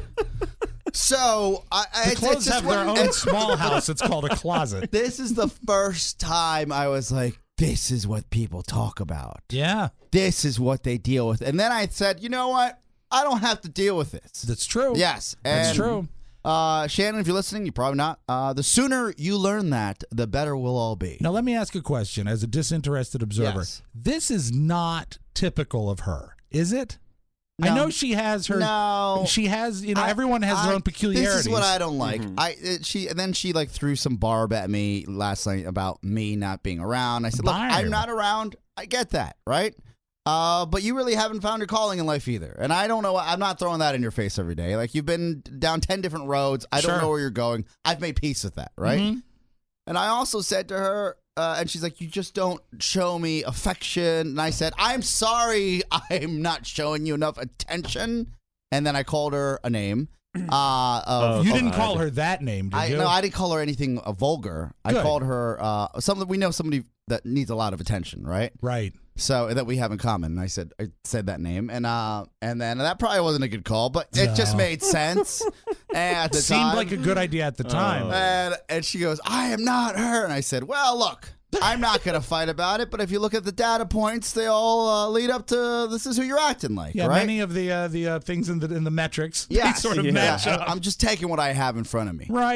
Speaker 4: So I, I
Speaker 3: the
Speaker 4: it's,
Speaker 3: clothes
Speaker 4: it's just
Speaker 3: have their
Speaker 4: one-
Speaker 3: own small house. It's called a closet.
Speaker 4: This is the first time I was like, this is what people talk about.
Speaker 3: Yeah,
Speaker 4: This is what they deal with. And then I said, you know what? I don't have to deal with this.
Speaker 3: that's true.
Speaker 4: Yes.
Speaker 3: That's
Speaker 4: and,
Speaker 3: true.
Speaker 4: Uh, Shannon, if you're listening, you're probably not. Uh, the sooner you learn that, the better we'll all be.
Speaker 3: Now, let me ask a question as a disinterested observer.
Speaker 4: Yes.
Speaker 3: This is not typical of her, is it? I
Speaker 4: No.
Speaker 3: know she has her.
Speaker 4: No.
Speaker 3: She has, you know,
Speaker 4: I-
Speaker 3: everyone has their
Speaker 4: I-
Speaker 3: own peculiarities.
Speaker 4: This is what I don't like.
Speaker 6: Mm-hmm.
Speaker 4: I it, she and then she like threw some barb at me last night about me not being around. I said, "Look,
Speaker 3: Barb.
Speaker 4: I'm not around. I get that, right? Uh, but you really haven't found your calling in life either. And I don't know. I'm not throwing that in your face every day. Like you've been down ten different roads. I
Speaker 3: Sure.
Speaker 4: don't know where you're going. I've made peace with that, right?
Speaker 3: Mhm.
Speaker 4: And I also said to her, uh, and she's like, "You just don't show me affection." And I said, "I'm sorry, I'm not showing you enough attention." And then I called her a name. Uh, of,
Speaker 3: You
Speaker 4: of-
Speaker 3: didn't call her that name, did
Speaker 4: I
Speaker 3: you?
Speaker 4: no, I didn't call her anything uh, vulgar. I
Speaker 3: Good.
Speaker 4: called her uh, something we know somebody that needs a lot of attention, right?
Speaker 3: Right.
Speaker 4: So that we have in common. And I said I said that name, and uh, and then that probably wasn't a good call, but it just
Speaker 3: No.
Speaker 4: made sense at the
Speaker 3: Seemed
Speaker 4: time.
Speaker 3: like a good idea at the time.
Speaker 4: And and she goes, "I am not her," and I said, "Well, look." I'm not going to fight about it, but if you look at the data points, they all uh, lead up to this is who you're acting like,
Speaker 3: yeah,
Speaker 4: right?
Speaker 3: many of the uh, the uh, things in the in the metrics, they
Speaker 4: Yeah,
Speaker 3: sort of
Speaker 4: yeah.
Speaker 3: match up.
Speaker 4: I'm just taking what I have in front of me.
Speaker 3: Right.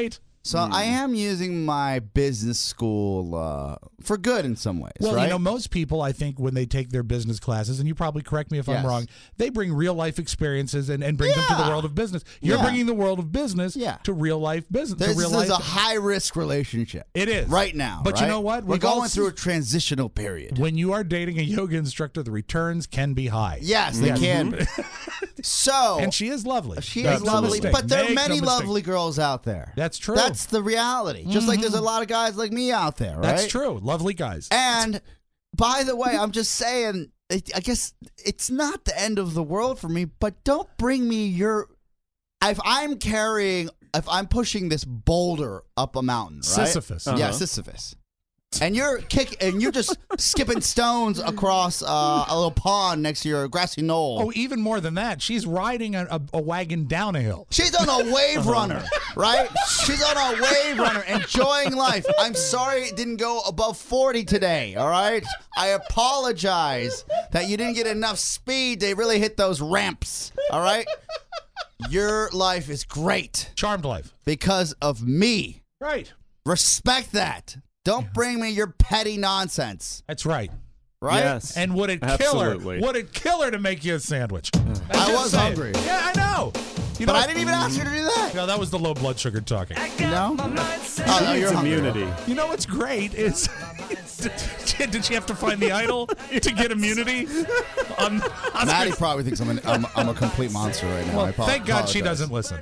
Speaker 4: So
Speaker 3: Mm.
Speaker 4: I am using my business school uh, for good in some ways.
Speaker 3: Well,
Speaker 4: right?
Speaker 3: you know, most people, I think, when they take their business classes, and you probably correct me if
Speaker 4: Yes.
Speaker 3: I'm wrong, they bring real life experiences and, and bring them to the
Speaker 4: Yeah.
Speaker 3: world of business. You're
Speaker 4: Yeah.
Speaker 3: bringing the world of business
Speaker 4: Yeah.
Speaker 3: to real life business.
Speaker 4: This
Speaker 3: to real
Speaker 4: is
Speaker 3: life
Speaker 4: a high risk relationship.
Speaker 3: It is
Speaker 4: right now.
Speaker 3: But you
Speaker 4: right?
Speaker 3: know what?
Speaker 4: We're
Speaker 3: We've
Speaker 4: going
Speaker 3: all
Speaker 4: through a
Speaker 3: seen-
Speaker 4: transitional period.
Speaker 3: When you are dating a yoga instructor, the returns can be high.
Speaker 4: Yes, they
Speaker 3: Yes.
Speaker 4: can. So,
Speaker 3: and she is lovely.
Speaker 4: She
Speaker 3: Make
Speaker 4: is
Speaker 3: no
Speaker 4: lovely,
Speaker 3: mistake.
Speaker 4: but there are
Speaker 3: Make
Speaker 4: many
Speaker 3: no mistake.
Speaker 4: lovely girls out there.
Speaker 3: That's true.
Speaker 4: That's the reality. Just like there's a lot of guys like me out there, right?
Speaker 3: That's true. Lovely guys.
Speaker 4: And by the way, I'm just saying, it, I guess it's not the end of the world for me, but don't bring me your. If I'm carrying, if I'm pushing this boulder up a mountain, right?
Speaker 3: Sisyphus.
Speaker 4: Yeah,
Speaker 3: Uh-huh.
Speaker 4: Sisyphus. And you're kick, and you're just skipping stones across uh, a little pond next to your grassy knoll.
Speaker 3: Oh, even more than that. She's riding a, a, a wagon down a hill.
Speaker 4: She's on a wave runner, right? She's on a wave runner, enjoying life. I'm sorry it didn't go above forty today, all right? I apologize that you didn't get enough speed to really hit those ramps, all right? Your life is great.
Speaker 3: Charmed life.
Speaker 4: Because of me.
Speaker 3: Right.
Speaker 4: Respect that. Don't bring me your petty nonsense.
Speaker 3: That's right.
Speaker 4: Right?
Speaker 6: Yes.
Speaker 3: And would it kill her?
Speaker 6: Absolutely.
Speaker 3: Would it kill her to make you a sandwich?
Speaker 4: I was hungry.
Speaker 3: Yeah, I know. You
Speaker 4: But
Speaker 3: know,
Speaker 4: I didn't even ask her to do that.
Speaker 3: No, that was the low blood sugar talking.
Speaker 4: No? Oh, no,
Speaker 6: She
Speaker 4: you're
Speaker 6: needs
Speaker 4: hungry.
Speaker 6: immunity.
Speaker 3: You know what's great is did she have to find the idol to get immunity? On, on
Speaker 4: Maddie probably thinks I'm, an, I'm, I'm a complete monster right now.
Speaker 3: Well,
Speaker 4: I pro-
Speaker 3: thank God she
Speaker 4: apologize.
Speaker 3: doesn't listen.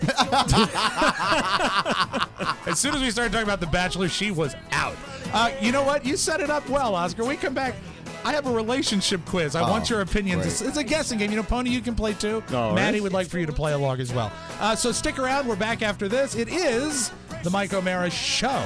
Speaker 3: As soon as we started talking about The Bachelor, she was out. Uh, you know what? You set it up well, Oscar. We come back. I have a relationship quiz. I
Speaker 4: Oh,
Speaker 3: want your opinions.
Speaker 4: great.
Speaker 3: It's, it's a guessing game. You know, Pony, you can play too.
Speaker 6: All right.
Speaker 3: Maddie would like for you to play along as well. Uh, so stick around. We're back after this. It is the Mike O'Mara Show.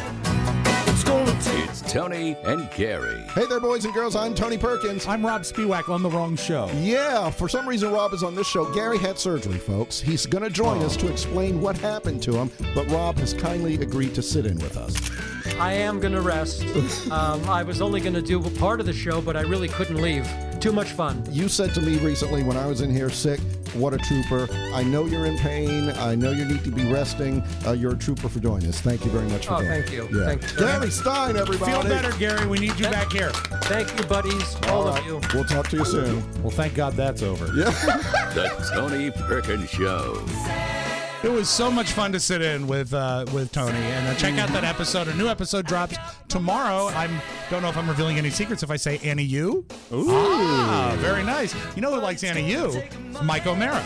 Speaker 1: It's Tony and Gary.
Speaker 15: Hey there, boys and girls. I'm Tony Perkins.
Speaker 3: I'm Rob Spiewak on the wrong show.
Speaker 15: Yeah, for some reason, Rob is on this show. Gary had surgery, folks. He's going to join us to explain what happened to him, but Rob has kindly agreed to sit in with us.
Speaker 16: I am going to rest. um, I was only going to do a part of the show, but I really couldn't leave. Too much fun.
Speaker 15: You said to me recently when I was in here sick, what a trooper. I know you're in pain. I know you need to be resting. Uh, you're a trooper for doing this. Thank you very much for
Speaker 16: Oh,
Speaker 15: doing
Speaker 16: thank
Speaker 15: it.
Speaker 16: you.
Speaker 15: Yeah.
Speaker 16: Thank you.
Speaker 15: Gary Stein, everybody.
Speaker 3: Feel better, Gary. We need you back here.
Speaker 16: Thank you, buddies. All,
Speaker 15: All
Speaker 16: of
Speaker 15: right.
Speaker 16: you.
Speaker 15: We'll talk to you soon.
Speaker 3: Well, thank God that's over.
Speaker 15: Yeah.
Speaker 1: The Tony Perkins Show.
Speaker 3: It was so much fun to sit in with uh, with Tony and uh, check out that episode. A new episode drops tomorrow. I don't know if I'm revealing any secrets if I say Annie U.
Speaker 6: Ooh.
Speaker 3: Ah, very nice. You know who likes Annie U? It's Mike O'Mara.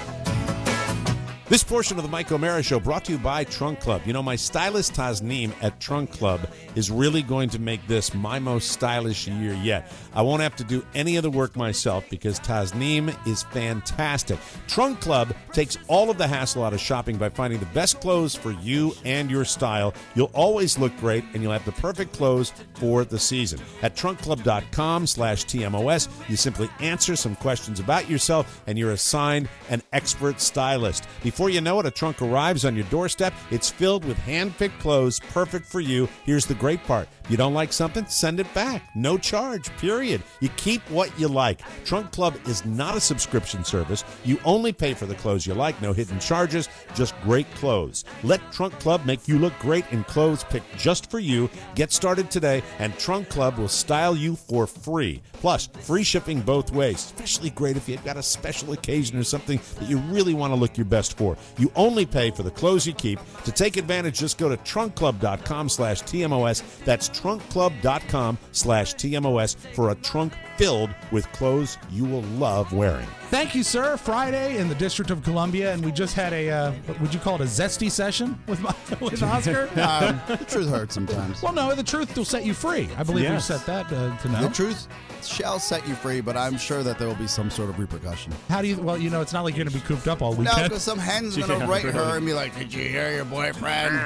Speaker 2: This portion of the Mike O'Mara Show brought to you by Trunk Club. You know, my stylist Tasneem at Trunk Club is really going to make this my most stylish year yet. I won't have to do any of the work myself because Tasneem is fantastic. Trunk Club takes all of the hassle out of shopping by finding the best clothes for you and your style. You'll always look great, and you'll have the perfect clothes for the season. At trunkclub.com slash TMOS, you simply answer some questions about yourself, and you're assigned an expert stylist. Before you know it, a trunk arrives on your doorstep. It's filled with hand-picked clothes, perfect for you. Here's the great part. You don't like something? Send it back. No charge, period. You keep what you like. Trunk Club is not a subscription service. You only pay for the clothes you like. No hidden charges, just great clothes. Let Trunk Club make you look great in clothes picked just for you. Get started today, and Trunk Club will style you for free. Plus, free shipping both ways. Especially great if you've got a special occasion or something that you really want to look your best for. You only pay for the clothes you keep. To take advantage, just go to trunkclub.com slash TMOS. That's trunkclub.com slash TMOS for a trunk filled with clothes you will love wearing.
Speaker 3: Thank you, sir. Friday in the District of Columbia, and we just had a, uh, what would you call it, a zesty session with, my, with Oscar?
Speaker 4: Um, the truth hurts sometimes.
Speaker 3: Well, no, the truth will set you free. I believe
Speaker 4: Yes.
Speaker 3: we've set that uh, to know.
Speaker 4: The truth shall set you free, but I'm sure that there will be some sort of repercussion.
Speaker 3: How do you, well, you know, it's not like you're going to be cooped up all
Speaker 4: No,
Speaker 3: weekend.
Speaker 4: because some hen's going to write her and be like, did you hear your boyfriend?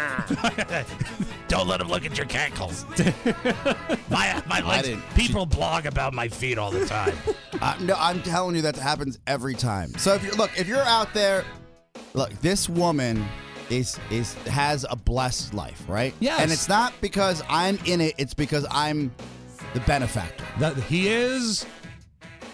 Speaker 3: Don't let him look at your cankles. my my
Speaker 4: I
Speaker 3: legs.
Speaker 4: didn't-
Speaker 3: People blog about my feet all the time.
Speaker 4: Uh, no, I'm telling you that happens every time. So if you're look, if you're out there, look, this woman is is has a blessed life, right?
Speaker 3: Yes.
Speaker 4: And it's not because I'm in it; it's because I'm the benefactor.
Speaker 3: That he is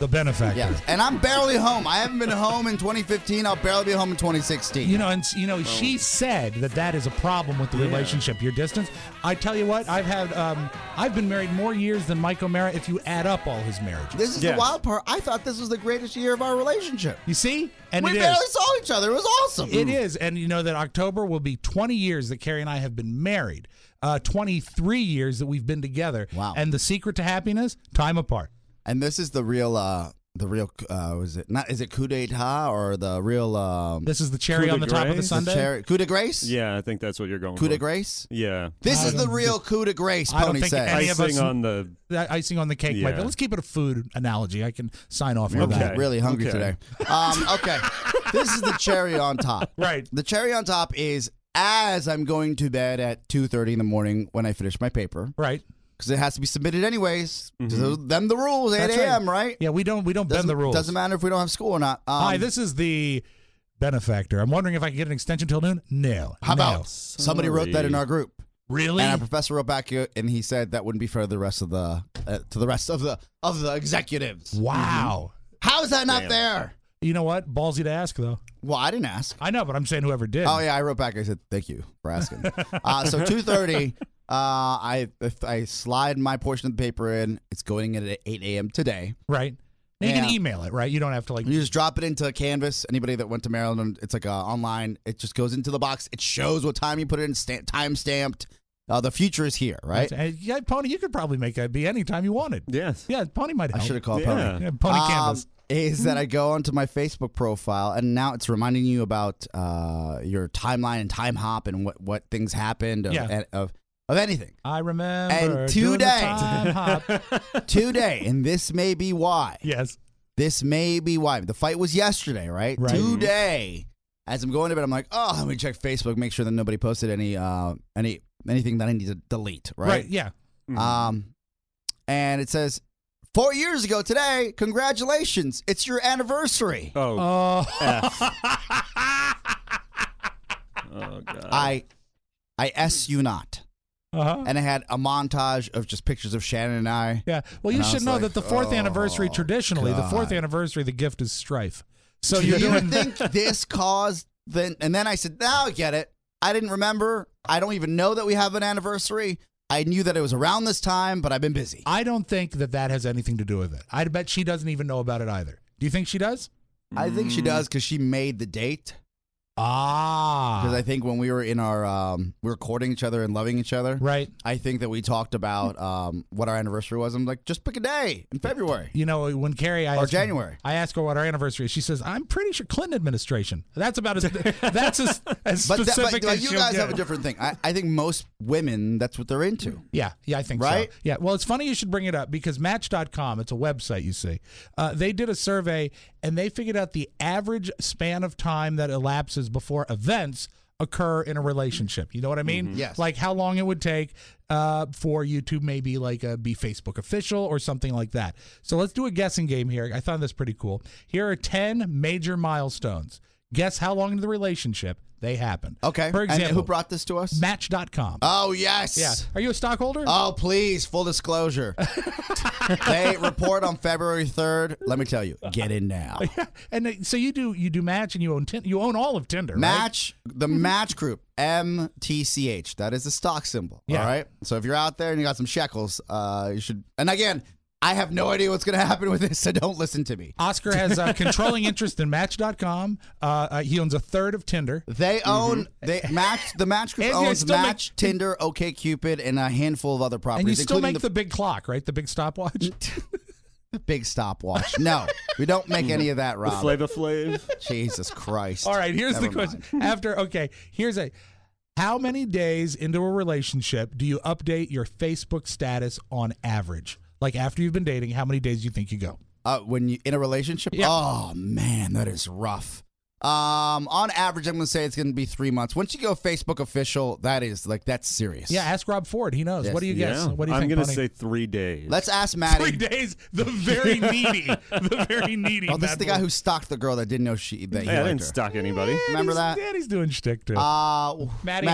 Speaker 3: The benefactor.
Speaker 4: Yes. And I'm barely home. I haven't been home in twenty fifteen. I'll barely be home in twenty sixteen.
Speaker 3: You know, and you know, she said that that is a problem with the
Speaker 6: Yeah.
Speaker 3: relationship, your distance. I tell you what, I've had, um, I've been married more years than Mike O'Mara if you add up all his marriages.
Speaker 4: This is
Speaker 6: Yes.
Speaker 4: the wild part. I thought this was the greatest year of our relationship.
Speaker 3: You see? And
Speaker 4: we
Speaker 3: it
Speaker 4: barely
Speaker 3: is.
Speaker 4: saw each other. It was awesome.
Speaker 3: It is. And you know that October will be twenty years that Carrie and I have been married. Uh, twenty-three years that we've been together.
Speaker 4: Wow.
Speaker 3: And the secret to happiness? Time apart.
Speaker 4: And this is the real, uh, the real, uh, was it not? Is it coup d'etat or the real? Um,
Speaker 3: This is the cherry
Speaker 6: Coup
Speaker 3: on
Speaker 6: de
Speaker 3: the top of the
Speaker 6: grace?
Speaker 4: the
Speaker 3: sundae?
Speaker 4: cherry, coup de grace?
Speaker 6: Yeah, I think that's what you're going
Speaker 4: Coup
Speaker 6: for.
Speaker 4: de grace?
Speaker 6: Yeah.
Speaker 4: This
Speaker 3: I
Speaker 4: is the
Speaker 3: don't
Speaker 4: real coup de grace,
Speaker 3: I don't
Speaker 4: Pony
Speaker 3: think
Speaker 4: says.
Speaker 3: any of
Speaker 6: Icing
Speaker 3: us-
Speaker 6: on the.
Speaker 3: That icing on the cake, Mike.
Speaker 6: Yeah.
Speaker 3: But let's keep it a food analogy. I can sign off on
Speaker 4: I'm
Speaker 3: that.
Speaker 4: really hungry
Speaker 6: Okay.
Speaker 4: today. Um, okay. This is the cherry on top.
Speaker 3: Right.
Speaker 4: The cherry on top is as I'm going to bed at two thirty in the morning when I finish my paper.
Speaker 3: Right.
Speaker 4: Because it has to be submitted anyways.
Speaker 6: Mhm.
Speaker 4: So them the rules, eight
Speaker 3: That's right.
Speaker 4: a.m., right?
Speaker 3: Yeah, we don't we don't
Speaker 4: Doesn't,
Speaker 3: bend the rules.
Speaker 4: doesn't matter if we don't have school or not. Um,
Speaker 3: Hi, this is the benefactor. I'm wondering if I can get an extension till noon. No.
Speaker 4: How
Speaker 3: no.
Speaker 4: about somebody wrote that in our group?
Speaker 3: Really?
Speaker 4: And our professor wrote back uh, and he said that wouldn't be fair to the rest of the uh, to the rest of the of the executives.
Speaker 3: Wow.
Speaker 4: How is that not
Speaker 6: Damn.
Speaker 4: fair?
Speaker 3: You know what? Ballsy to ask though.
Speaker 4: Well, I didn't ask.
Speaker 3: I know, but I'm saying whoever did.
Speaker 4: Oh yeah, I wrote back. I said thank you for asking. uh, so two thirty, uh, I if I slide my portion of the paper in. It's going in at eight a.m. today.
Speaker 3: Right. And you
Speaker 4: Yeah.
Speaker 3: can email it, right? You don't have to like.
Speaker 4: You just drop it into Canvas. Anybody that went to Maryland, it's like uh, online. It just goes into the box. It shows what time you put it in, sta- time stamped. Uh, the future is here, right?
Speaker 3: Uh, yeah, Pony, you could probably make that be any time you wanted.
Speaker 6: Yes.
Speaker 3: Yeah, Pony might
Speaker 4: I
Speaker 3: help.
Speaker 4: should have called
Speaker 6: Yeah.
Speaker 4: Pony.
Speaker 3: Yeah, Pony
Speaker 4: Um,
Speaker 3: Canvas.
Speaker 4: Is that I go onto my Facebook profile and now it's reminding you about uh, your timeline and time hop and what, what things happened of,
Speaker 3: Yeah.
Speaker 4: of of anything.
Speaker 3: I remember.
Speaker 4: And
Speaker 3: doing the
Speaker 4: today,
Speaker 3: time hop.
Speaker 4: today, and this may be why.
Speaker 3: Yes.
Speaker 4: This may be why. The fight was yesterday, right?
Speaker 3: Right.
Speaker 4: Today, as I'm going to bed, I'm like, oh, let me check Facebook, make sure that nobody posted any uh, any anything that I need to delete, right?
Speaker 3: Right. Yeah.
Speaker 4: Um, and it says, four years ago today, congratulations, it's your anniversary.
Speaker 6: Oh.
Speaker 3: Oh.
Speaker 6: Oh God.
Speaker 4: I, I S you not.
Speaker 3: Uh-huh.
Speaker 4: And it had a montage of just pictures of Shannon and I.
Speaker 3: Yeah. Well, you
Speaker 4: And I
Speaker 3: should
Speaker 4: was
Speaker 3: know
Speaker 4: like,
Speaker 3: that the fourth
Speaker 4: oh,
Speaker 3: anniversary, traditionally, the fourth
Speaker 4: God.
Speaker 3: anniversary, the gift is strife. So
Speaker 4: Do
Speaker 3: you're
Speaker 4: you
Speaker 3: doing.
Speaker 4: think this caused then? And then I said, now I get it. I didn't remember. I don't even know that we have an anniversary. I knew that it was around this time, but I've been busy.
Speaker 3: I don't think that that has anything to do with it. I bet she doesn't even know about it either. Do you think she does?
Speaker 4: I think she does because she made the date.
Speaker 3: Ah.
Speaker 4: Because I think when we were in our, um, we were courting each other and loving each other.
Speaker 3: Right.
Speaker 4: I think that we talked about um, what our anniversary was. I'm like, just pick a day in February.
Speaker 3: You know, when Carrie, I
Speaker 4: Or
Speaker 3: asked her-
Speaker 4: January.
Speaker 3: I asked her what our anniversary is. She says, "I'm pretty sure Clinton administration." That's about as that's as, as
Speaker 4: But, that,
Speaker 3: specific
Speaker 4: but like,
Speaker 3: as
Speaker 4: you
Speaker 3: she'll
Speaker 4: guys
Speaker 3: get.
Speaker 4: have a different thing. I, I think most women, that's what they're into.
Speaker 3: Yeah, yeah, I think
Speaker 4: Right?
Speaker 3: so. Yeah, well, it's funny you should bring it up because Match dot com, it's a website, you see. Uh, they did a survey and they figured out the average span of time that elapses before events occur in a relationship. You know what I mean?
Speaker 4: Mhm. Yes.
Speaker 3: Like how long it would take uh, for you to maybe like uh, be Facebook official or something like that. So let's do a guessing game here. I thought this pretty cool. Here are ten major milestones. Guess how long into the relationship they happened.
Speaker 4: Okay.
Speaker 3: For
Speaker 4: And
Speaker 3: example,
Speaker 4: who brought this to us?
Speaker 3: Match dot com.
Speaker 4: Oh, yes.
Speaker 3: Yeah. Are you a stockholder?
Speaker 4: Oh, please, full disclosure. They report on February third. Let me tell you, get in now.
Speaker 3: And they- so you do you do Match and you own Tin- you own all of Tinder, right?
Speaker 4: Match, the Match Group, M T C H. That is the stock symbol.
Speaker 3: Yeah.
Speaker 4: All right. So if you're out there and you got some shekels, uh, you should. And again, I have no idea what's going to happen with this, so don't listen to me.
Speaker 3: Oscar has a controlling interest in Match dot com. Uh, uh, he owns a third of Tinder.
Speaker 4: They own they Match. The Match Group
Speaker 3: And you
Speaker 4: owns
Speaker 3: still make-
Speaker 4: Match, Tinder, OkCupid, and a handful of other properties,
Speaker 3: And you still
Speaker 4: including
Speaker 3: make the, big clock, right? The big stopwatch.
Speaker 4: the big stopwatch. No, we don't make any of that,
Speaker 6: The
Speaker 4: Rob.
Speaker 6: Flava Flav.
Speaker 4: Jesus Christ.
Speaker 3: All right, here's
Speaker 4: Never
Speaker 3: the question.
Speaker 4: mind.
Speaker 3: After okay, here's a how many days into a relationship do you update your Facebook status on average? Like after you've been dating, how many days do you think you go?
Speaker 4: Uh, when you in a relationship?
Speaker 3: Yeah.
Speaker 4: Oh man, that is rough. Um, on average, I'm gonna say it's gonna be three months. Once you go Facebook official, that is like that's serious.
Speaker 3: Yeah, ask Rob Ford. He knows.
Speaker 4: Yes.
Speaker 3: What do you guess?
Speaker 6: Yeah.
Speaker 3: What do you
Speaker 6: I'm
Speaker 3: think?
Speaker 6: gonna
Speaker 3: Bunny?
Speaker 6: say three days.
Speaker 4: Let's ask Maddie.
Speaker 3: Three days. The very needy. The very needy.
Speaker 4: Oh, this is
Speaker 3: bad
Speaker 4: the guy
Speaker 3: boy.
Speaker 4: who stalked the girl that didn't know she that he
Speaker 6: Hey, I
Speaker 4: liked
Speaker 6: didn't
Speaker 4: her.
Speaker 6: stalk anybody.
Speaker 4: Remember that?
Speaker 3: Daddy's doing shtick too.
Speaker 4: Uh,
Speaker 3: Maddie, how long?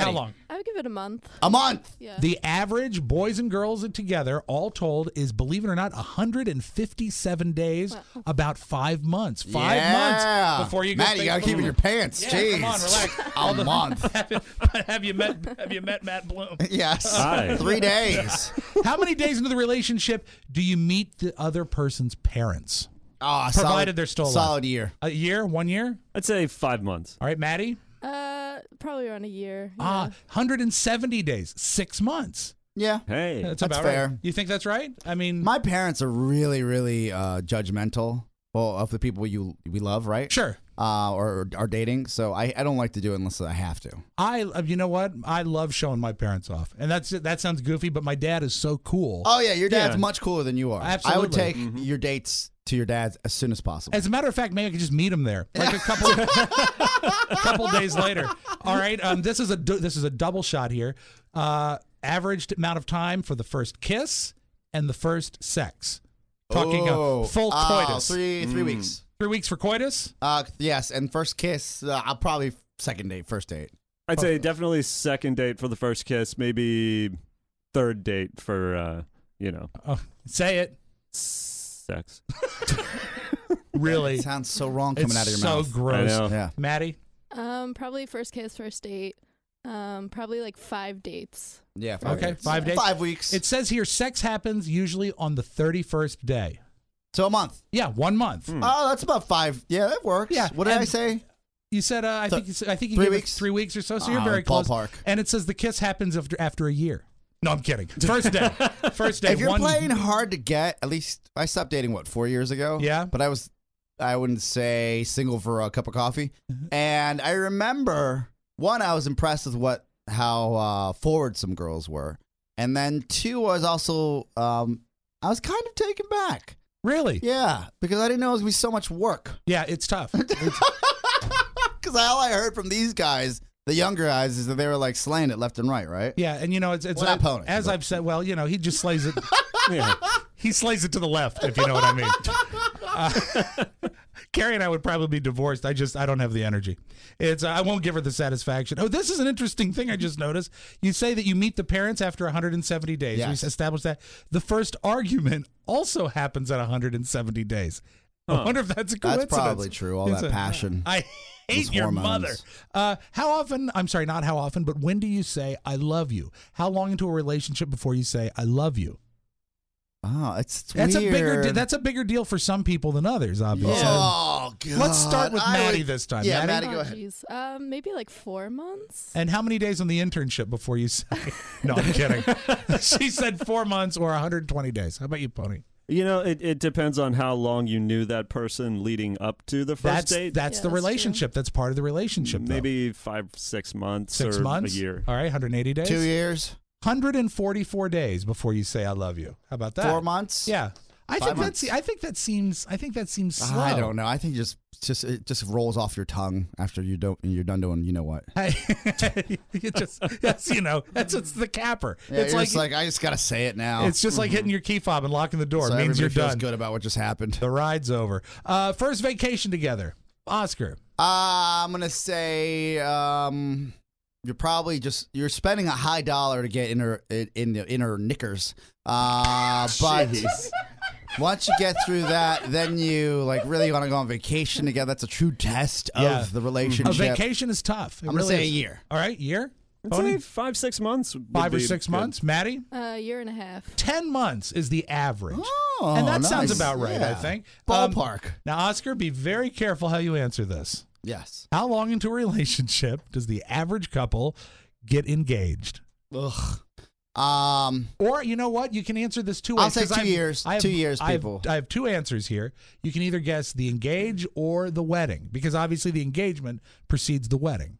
Speaker 17: I would give it a month.
Speaker 4: A month.
Speaker 17: Yeah.
Speaker 3: The average boys and girls together, all told, is, believe it or not, one hundred fifty-seven days, wow. about five months. Five
Speaker 4: yeah.
Speaker 3: months before you get.
Speaker 4: Matt, you gotta keep in your pants.
Speaker 3: Yeah,
Speaker 4: Jeez.
Speaker 3: come on, relax.
Speaker 4: A
Speaker 3: the,
Speaker 4: month.
Speaker 3: Have you, have you met? Have you met Matt Bloom?
Speaker 4: Yes.
Speaker 6: Hi.
Speaker 4: Three days.
Speaker 3: How many days into the relationship do you meet the other person's parents?
Speaker 4: Oh,
Speaker 3: provided
Speaker 4: solid,
Speaker 3: they're still alive.
Speaker 4: Solid year.
Speaker 3: A year? One year?
Speaker 6: I'd say five months.
Speaker 3: All right, Maddie?
Speaker 17: Uh, probably around a year. Yeah.
Speaker 3: Ah, one hundred seventy days. Six months.
Speaker 4: Yeah.
Speaker 6: Hey.
Speaker 3: That's,
Speaker 4: that's
Speaker 3: about
Speaker 4: fair.
Speaker 3: Right. You think that's right? I mean,
Speaker 4: my parents are really, really uh, judgmental well, of the people you we love, right?
Speaker 3: Sure.
Speaker 4: Uh, or are dating. So I, I don't like to do it unless I have to.
Speaker 3: I, you know what? I love showing my parents off. And that's that sounds goofy, but my dad is so cool.
Speaker 4: Oh, yeah. Your dad's
Speaker 3: yeah.
Speaker 4: much cooler than you are.
Speaker 3: Absolutely.
Speaker 4: I would take
Speaker 3: mm-hmm.
Speaker 4: your dates to your dad's as soon as possible.
Speaker 3: As a matter of fact, maybe I could just meet him there, like a couple, a couple days later. All right, um, this is a this is a double shot here. Uh, averaged amount of time for the first kiss and the first sex. Talking
Speaker 4: oh,
Speaker 3: a full
Speaker 4: uh,
Speaker 3: coitus.
Speaker 4: Three three
Speaker 3: mm.
Speaker 4: weeks.
Speaker 3: Three weeks for coitus.
Speaker 4: Uh, yes, and first kiss. Uh, I'll probably second date, first date.
Speaker 6: I'd say definitely second date for the first kiss. Maybe third date for uh, you know.
Speaker 3: Oh, say it.
Speaker 6: Sex.
Speaker 3: Really?
Speaker 4: It sounds so wrong coming
Speaker 3: it's
Speaker 4: out of your
Speaker 3: so
Speaker 4: mouth.
Speaker 3: So gross.
Speaker 6: I know.
Speaker 3: Yeah. Maddie?
Speaker 17: Um, probably first kiss, first date. Um, probably like five dates.
Speaker 4: Yeah. Five
Speaker 3: okay.
Speaker 4: dates.
Speaker 3: Five dates.
Speaker 4: Five weeks.
Speaker 3: It says here sex happens usually on the thirty-first day.
Speaker 4: So a month.
Speaker 3: Yeah, one month.
Speaker 4: Hmm. Oh, that's about five. Yeah, that works.
Speaker 3: Yeah.
Speaker 4: What did
Speaker 3: and
Speaker 4: I say?
Speaker 3: You said uh, I
Speaker 4: Th-
Speaker 3: think you said, I think you
Speaker 4: three
Speaker 3: gave it
Speaker 4: weeks?
Speaker 3: three weeks or so. So
Speaker 4: Oh,
Speaker 3: you're very close.
Speaker 4: ballpark.
Speaker 3: And it says the kiss happens after after a year. No, I'm kidding. First day. First day.
Speaker 4: If you're
Speaker 3: one,
Speaker 4: playing hard to get, at least I stopped dating what four years ago.
Speaker 3: Yeah.
Speaker 4: But I was, I wouldn't say single for a cup of coffee. And I remember one, I was impressed with what how uh, forward some girls were, and then two was also um, I was kind of taken back.
Speaker 3: Really?
Speaker 4: Yeah, because I didn't know it was gonna be so much work.
Speaker 3: Yeah, it's tough.
Speaker 4: Because all I heard from these guys, the younger guys, is that they were like slaying it left and right, right?
Speaker 3: Yeah, and you know it's it's
Speaker 4: Well, not ponies,
Speaker 3: as
Speaker 4: but-
Speaker 3: I've said. Well, you know he just slays it. Yeah. He slays it to the left, if you know what I mean. Uh, Carrie and I would probably be divorced. I just I don't have the energy. It's I won't give her the satisfaction. Oh, this is an interesting thing I just noticed. You say that you meet the parents after one hundred seventy days.
Speaker 4: Yes.
Speaker 3: We established that. The first argument also happens at one hundred seventy days. I
Speaker 6: Huh.
Speaker 3: wonder if that's a coincidence.
Speaker 4: That's probably true. All
Speaker 3: It's
Speaker 4: that
Speaker 3: a-
Speaker 4: passion.
Speaker 3: I hate
Speaker 4: Those
Speaker 3: your
Speaker 4: hormones.
Speaker 3: mother. Uh, how often, I'm sorry, not how often, but when do you say, I love you? How long into a relationship before you say, I love you?
Speaker 4: Oh, it's, it's
Speaker 3: That's
Speaker 4: weird.
Speaker 3: a bigger de- that's a bigger deal for some people than others, obviously.
Speaker 4: Oh, God.
Speaker 3: Let's start with
Speaker 4: I
Speaker 3: Maddie
Speaker 4: would-
Speaker 3: this time.
Speaker 4: Yeah,
Speaker 3: Maddie?
Speaker 4: Maddie, go
Speaker 17: Oh,
Speaker 4: ahead.
Speaker 17: geez. Um, maybe like four months.
Speaker 3: And how many days on the internship before you say, no, I'm kidding. She said four months or one hundred twenty days. How about you, Pony?
Speaker 6: You know, it, it depends on how long you knew that person leading up to the first
Speaker 3: That's,
Speaker 6: date.
Speaker 3: that's
Speaker 17: Yeah,
Speaker 3: the
Speaker 17: that's
Speaker 3: relationship. That's part of the relationship. though.
Speaker 6: Maybe five, six months
Speaker 3: six
Speaker 6: or
Speaker 3: months.
Speaker 6: a year.
Speaker 3: All right, one hundred eighty days.
Speaker 4: Two years,
Speaker 3: one hundred forty-four days before you say I love you. How about that?
Speaker 4: four months.
Speaker 3: Yeah. I
Speaker 4: Five
Speaker 3: think
Speaker 4: months?
Speaker 3: that's I think that seems I think that seems slow.
Speaker 4: I don't know. I think just just it just rolls off your tongue after you don't you're done doing you know what.
Speaker 3: Hey, you just that's you know that's it's the capper.
Speaker 4: Yeah,
Speaker 3: it's
Speaker 4: you're
Speaker 3: like,
Speaker 4: just like I just gotta say it now.
Speaker 3: it's just like hitting your key fob and locking the door.
Speaker 4: so
Speaker 3: It means you're
Speaker 4: everybody feels
Speaker 3: done.
Speaker 4: good about what just happened.
Speaker 3: The ride's over. Uh, first vacation together, Oscar.
Speaker 4: Uh, I'm gonna say um, you're probably just you're spending a high dollar to get in her in, in the inner knickers. Uh, but once you get through that, then you like really want to go on vacation together. That's a true test of
Speaker 3: Yeah.
Speaker 4: the
Speaker 3: A
Speaker 4: relationship.
Speaker 3: vacation is tough. It
Speaker 4: I'm gonna
Speaker 3: really
Speaker 4: say a
Speaker 3: is.
Speaker 4: year.
Speaker 3: All right, year.
Speaker 6: I'd
Speaker 3: Pony?
Speaker 6: say five, six months. would
Speaker 3: Five or
Speaker 6: be
Speaker 3: six
Speaker 6: good.
Speaker 3: months. Maddie,
Speaker 17: A year and a half.
Speaker 3: ten months is the average.
Speaker 4: Oh,
Speaker 3: and that sounds
Speaker 4: nice.
Speaker 3: about right, I
Speaker 4: Yeah.
Speaker 3: think. Um,
Speaker 4: Ballpark.
Speaker 3: now, Oscar, be very careful how you answer this.
Speaker 4: Yes.
Speaker 3: How long into a relationship does the average couple get engaged?
Speaker 4: Ugh. Um.
Speaker 3: Or you know what? You can answer this two ways.
Speaker 4: I'll say
Speaker 3: 'cause
Speaker 4: two
Speaker 3: I've-
Speaker 4: years.
Speaker 3: I have-
Speaker 4: Two years,
Speaker 3: I have-
Speaker 4: people.
Speaker 3: I have two answers here. You can either guess the engage or the wedding, because obviously the engagement precedes the wedding.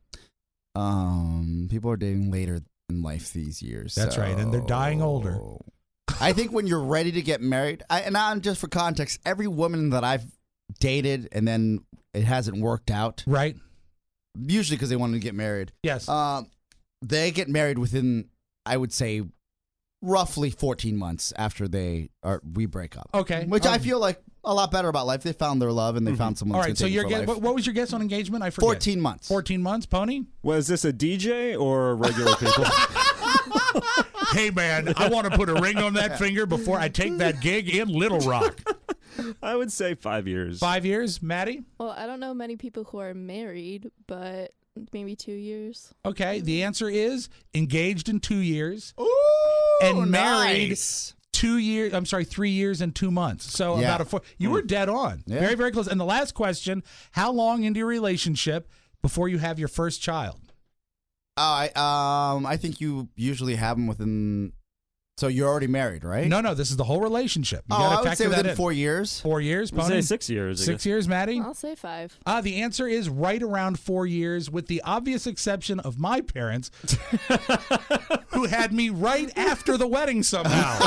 Speaker 4: Um. People are dating later in life these years.
Speaker 3: That's right, and they're dying older.
Speaker 4: so- I think when you're ready to get married, I, and I'm just for context, every woman that I've dated and then it hasn't worked out,
Speaker 3: Right?
Speaker 4: usually because they wanted to get married.
Speaker 3: Yes.
Speaker 4: Um, they get married within, I would say, roughly fourteen months after they are we break up.
Speaker 3: Okay.
Speaker 4: Which I
Speaker 3: Um,
Speaker 4: feel like a lot better about life. They found their love and they found someone.
Speaker 3: All
Speaker 4: that's
Speaker 3: right, so
Speaker 4: gonna take
Speaker 3: your
Speaker 4: them for
Speaker 3: guess,
Speaker 4: life.
Speaker 3: what, what was your guess on engagement? I forget.
Speaker 4: fourteen months.
Speaker 3: fourteen months, Pony?
Speaker 6: Was this a D J or regular people?
Speaker 3: Hey, man, I want to put a ring on that finger before I take that gig in Little Rock.
Speaker 6: I would say five years.
Speaker 3: Five years, Maddie?
Speaker 17: Well, I don't know many people who are married, but maybe two years.
Speaker 3: Okay, the answer is engaged in two years.
Speaker 4: Ooh,
Speaker 3: and married
Speaker 4: nice.
Speaker 3: two years. I'm sorry, three years and two months. So
Speaker 4: Yeah.
Speaker 3: about a four. You were dead on.
Speaker 4: Yeah.
Speaker 3: Very, very close. And the last question: how long into your relationship before you have your first child?
Speaker 4: Oh, I um, I think you usually have them within. So you're already married, right?
Speaker 3: No, no. This is the whole relationship. You
Speaker 4: Oh,
Speaker 3: gotta
Speaker 4: I would
Speaker 3: factor
Speaker 4: say
Speaker 3: that
Speaker 4: within
Speaker 3: in.
Speaker 4: four years.
Speaker 3: Four years,
Speaker 6: I'd
Speaker 3: Pony?
Speaker 6: say six years. I
Speaker 3: Six
Speaker 6: guess.
Speaker 3: years, Maddie?
Speaker 17: I'll say five.
Speaker 3: Uh, the answer is right around four years, with the obvious exception of my parents, who had me right after the wedding somehow.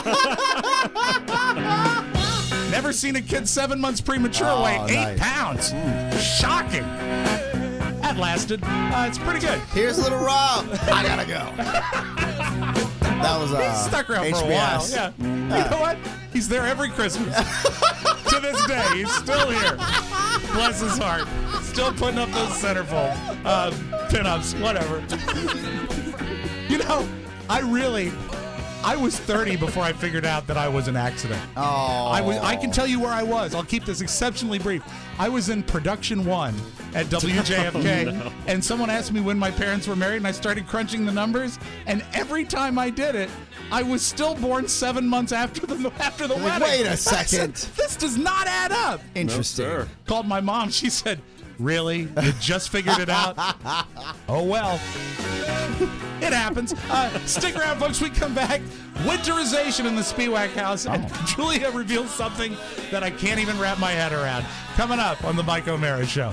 Speaker 3: Never seen a kid seven months premature
Speaker 4: Oh,
Speaker 3: weigh eight
Speaker 4: nice.
Speaker 3: pounds. Shocking. That lasted. Uh, it's pretty good.
Speaker 4: Here's Little Rob. I gotta go. That was uh,
Speaker 3: He's stuck around
Speaker 4: H
Speaker 3: for a
Speaker 4: B
Speaker 3: while.
Speaker 4: S.
Speaker 3: Yeah. You know what? He's there every Christmas. To this day, he's still here. Bless his heart. Still putting up those centerfolds, uh, pinups, whatever. You know, I really, I was thirty before I figured out that I was an accident.
Speaker 4: Oh.
Speaker 3: I was. I can tell you where I was. I'll keep this exceptionally brief. I was in production one at W J F K,
Speaker 6: Oh, no.
Speaker 3: and someone asked me when my parents were married, and I started crunching the numbers. And every time I did it, I was still born seven months after the after the
Speaker 4: Like,
Speaker 3: wedding.
Speaker 4: wait a
Speaker 3: I said,
Speaker 4: second.
Speaker 3: this does not add up.
Speaker 4: Interesting.
Speaker 6: No, sir.
Speaker 3: Called my mom. She said, "Really? You just figured it out?" Oh well. It happens. Uh, stick around, folks. We come back. Winterization in the Spiewak house. And Julia reveals something that I can't even wrap my head around. Coming up on the Mike O'Mara Show.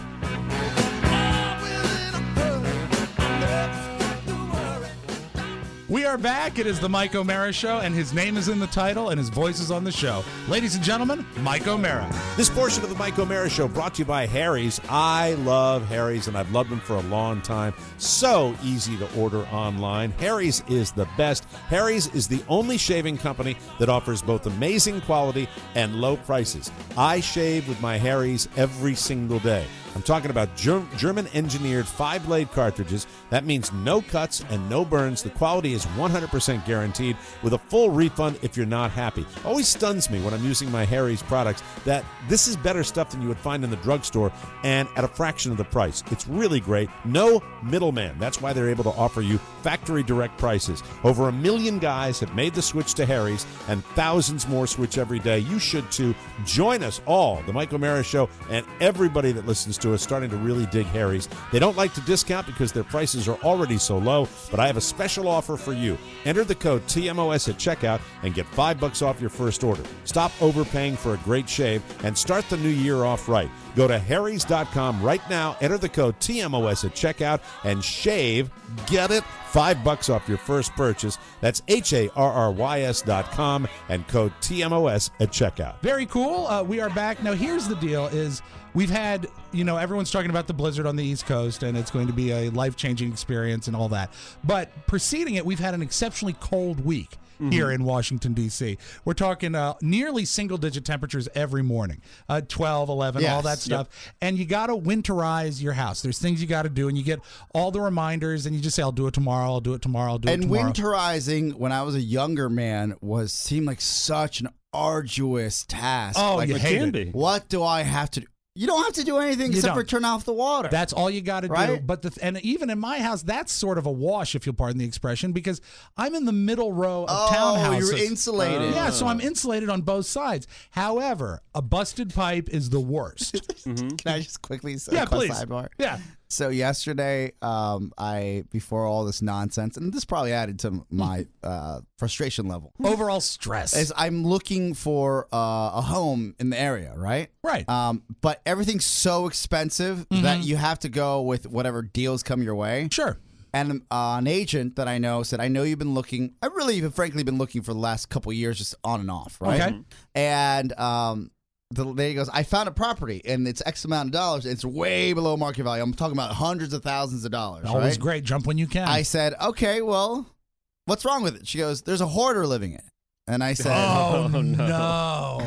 Speaker 3: We are back. It is the Mike O'Mara Show, and his name is in the title, and his voice is on the show. Ladies and gentlemen, Mike O'Mara.
Speaker 2: This portion of the Mike O'Mara Show brought to you by Harry's. I love Harry's, and I've loved them for a long time. So easy to order online. Harry's is the best. Harry's is the only shaving company that offers both amazing quality and low prices. I shave with my Harry's every single day. I'm talking about Ger- German-engineered five-blade cartridges. That means no cuts and no burns. The quality is one hundred percent guaranteed with a full refund if you're not happy. Always stuns me when I'm using my Harry's products that this is better stuff than you would find in the drugstore and at a fraction of the price. It's really great. No middleman. That's why they're able to offer you factory direct prices. Over a million guys have made the switch to Harry's, and thousands more switch every day. You should too. Join us all, the Mike O'Mara Show, and everybody that listens to us starting to really dig Harry's. They don't like to discount because their prices are already so low, but I have a special offer for you. Enter the code T M O S at checkout and get five bucks off your first order. Stop overpaying for a great shave and start the new year off right. Go to harrys dot com right now, enter the code T M O S at checkout, and shave. Get it? Five bucks off your first purchase. That's H A R R Y S dot com and code T M O S at checkout.
Speaker 3: Very cool. Uh, we are back. Now, here's the deal is we've had, you know, everyone's talking about the blizzard on the East Coast, and it's going to be a life-changing experience and all that. But preceding it, we've had an exceptionally cold week. Mm-hmm. Here in Washington, D C We're talking uh, nearly single-digit temperatures every morning, uh, twelve, eleven,
Speaker 4: Yes.
Speaker 3: all that stuff. Yep. And you got to winterize your house. There's things you got to do, and you get all the reminders, and you just say, I'll do it tomorrow, I'll do it tomorrow, I'll do
Speaker 4: And
Speaker 3: it tomorrow.
Speaker 4: winterizing, when I was a younger man, was seemed like such an arduous task.
Speaker 3: Oh,
Speaker 4: like,
Speaker 3: you
Speaker 4: like,
Speaker 3: hate
Speaker 6: can
Speaker 3: it.
Speaker 6: be.
Speaker 4: What do I have to do? You don't have to do anything
Speaker 3: You
Speaker 4: except
Speaker 3: don't.
Speaker 4: for turn off the water.
Speaker 3: That's all you got to do.
Speaker 4: Right?
Speaker 3: But the and even in my house, that's sort of a wash, if you'll pardon the expression, because I'm in the middle row of
Speaker 4: Oh,
Speaker 3: townhouses.
Speaker 4: you're insulated.
Speaker 3: Yeah, so I'm insulated on both sides. However, a busted pipe is the worst.
Speaker 4: Can I just quickly say
Speaker 3: Yeah,
Speaker 4: a quick
Speaker 3: please.
Speaker 4: sidebar?
Speaker 3: Yeah.
Speaker 4: So yesterday, um, I before all this nonsense, and this probably added to my uh, frustration level.
Speaker 3: Overall stress.
Speaker 4: Is I'm looking for uh, a home in the area, right?
Speaker 3: Right.
Speaker 4: Um, but everything's so expensive that you have to go with whatever deals come your way.
Speaker 3: Sure.
Speaker 4: And uh, an agent that I know said, I know you've been looking, I've really even frankly been looking for the last couple of years, just on and off, right?
Speaker 3: Okay.
Speaker 4: And um, the lady goes, I found a property and it's X amount of dollars. It's way below market value. I'm talking about hundreds of thousands of dollars.
Speaker 3: Always
Speaker 4: right?
Speaker 3: great. Jump when you can.
Speaker 4: I said, okay, well, what's wrong with it? She goes, there's a hoarder living in it. And I said,
Speaker 3: oh,
Speaker 6: Oh, no.
Speaker 3: no.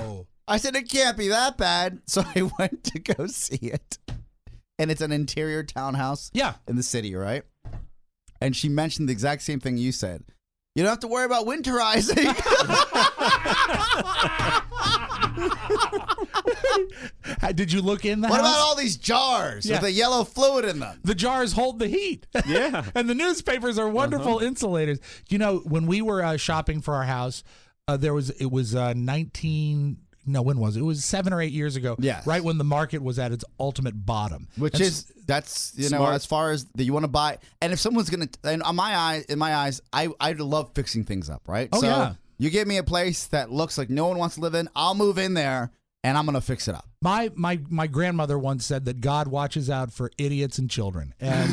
Speaker 4: I said, it can't be that bad. So I went to go see it. And it's an interior townhouse
Speaker 3: yeah.
Speaker 4: in the city, right? And she mentioned the exact same thing you said. You don't have to worry about winterizing.
Speaker 3: Did you look in the
Speaker 4: what
Speaker 3: house?
Speaker 4: What about all these jars
Speaker 3: yeah.
Speaker 4: with the yellow fluid in them?
Speaker 3: The jars hold the heat.
Speaker 6: Yeah.
Speaker 3: And the newspapers are wonderful uh-huh. insulators. You know, when we were uh, shopping for our house, uh, there was it was uh, nineteen. No, when was it? It was seven or eight years ago.
Speaker 4: Yes.
Speaker 3: Right when the market was at its ultimate bottom.
Speaker 4: Which
Speaker 3: and
Speaker 4: is that's you
Speaker 6: smart.
Speaker 4: know as far as that you want to buy, and if someone's gonna, in my eyes, in my eyes, I I love fixing things up, right?
Speaker 3: Oh
Speaker 4: so
Speaker 3: yeah.
Speaker 4: You give me a place that looks like no one wants to live in, I'll move in there and I'm gonna fix it up.
Speaker 3: My my my grandmother once said that God watches out for idiots and children, and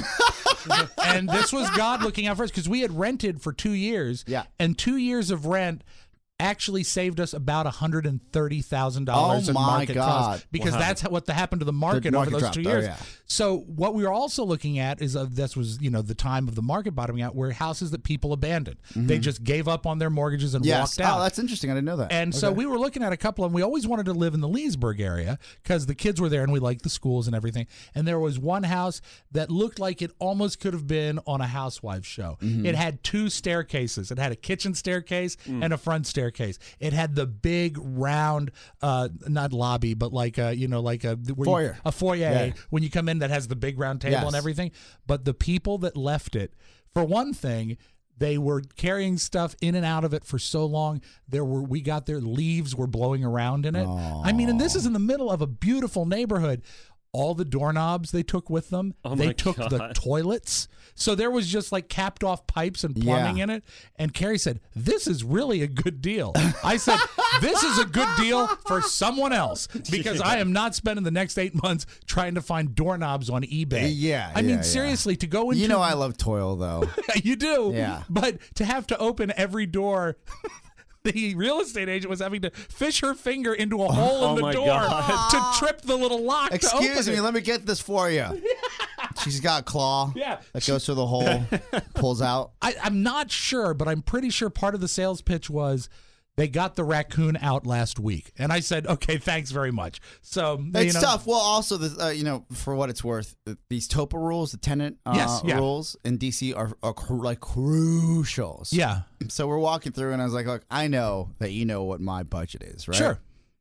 Speaker 3: and this was God looking out for us because we had rented for two years.
Speaker 4: Yeah.
Speaker 3: And two years of rent actually saved us about one hundred thirty thousand dollars
Speaker 4: oh
Speaker 3: in
Speaker 4: my
Speaker 3: market
Speaker 4: God.
Speaker 3: cost because
Speaker 6: Wow.
Speaker 3: that's what happened to the market,
Speaker 4: The market
Speaker 3: over those
Speaker 4: dropped.
Speaker 3: two
Speaker 4: Oh,
Speaker 3: years.
Speaker 4: yeah.
Speaker 3: So what we were also looking at is uh, this was you know the time of the market bottoming out were houses that people abandoned.
Speaker 4: Mm-hmm.
Speaker 3: They just gave up on their mortgages and
Speaker 4: Yes.
Speaker 3: walked out.
Speaker 4: Oh, that's interesting. I didn't know that.
Speaker 3: And so
Speaker 4: Okay.
Speaker 3: we were looking at a couple, and we always wanted to live in the Leesburg area because the kids were there, and we liked the schools and everything. And there was one house that looked like it almost could have been on a Housewives show.
Speaker 4: Mm-hmm.
Speaker 3: It had two staircases. It had a kitchen staircase
Speaker 6: Mm.
Speaker 3: and a front staircase. It had the big round, uh, not lobby, but like a, you know, like a where
Speaker 4: Foyer.
Speaker 3: You, a foyer
Speaker 4: Yeah.
Speaker 3: when you come in that has the big round table
Speaker 4: Yes.
Speaker 3: and everything. But the people that left it, for one thing, they were carrying stuff in and out of it for so long. There were we got there, leaves were blowing around in it. I mean, and this is in the middle of a beautiful neighborhood. All the doorknobs they took with them.
Speaker 6: Oh
Speaker 3: they
Speaker 6: my
Speaker 3: took
Speaker 6: God.
Speaker 3: the toilets. So there was just like capped off pipes and plumbing
Speaker 4: Yeah.
Speaker 3: in it. And Carrie said, "This is really a good deal." I said, "This is a good deal for someone else because I am not spending the next eight months trying to find doorknobs on eBay."
Speaker 4: Yeah,
Speaker 3: I
Speaker 4: yeah,
Speaker 3: mean,
Speaker 4: yeah.
Speaker 3: seriously, to go into
Speaker 4: You know I love toil though.
Speaker 3: you do.
Speaker 4: Yeah.
Speaker 3: But to have to open every door, the real estate agent was having to fish her finger into a hole
Speaker 6: Oh
Speaker 3: in the
Speaker 6: my
Speaker 3: door
Speaker 6: God.
Speaker 3: to trip the little lock. to
Speaker 4: Excuse
Speaker 3: open
Speaker 4: me,
Speaker 3: it.
Speaker 4: let me get this for you. She's got a claw
Speaker 3: Yeah.
Speaker 4: that goes through the hole, pulls out.
Speaker 3: I, I'm not sure, but I'm pretty sure part of the sales pitch was they got the raccoon out last week, and I said, "Okay, thanks very much." So
Speaker 4: It's
Speaker 3: you know,
Speaker 4: tough. Well, also, the, uh, you know, for what it's worth, uh, these TOPA rules, the tenant uh,
Speaker 3: Yes, yeah.
Speaker 4: rules in D C are, are cr- like crucial.
Speaker 3: Yeah,
Speaker 4: So we're walking through, and I was like, "Look, I know that you know what my budget is, right?"
Speaker 3: sure.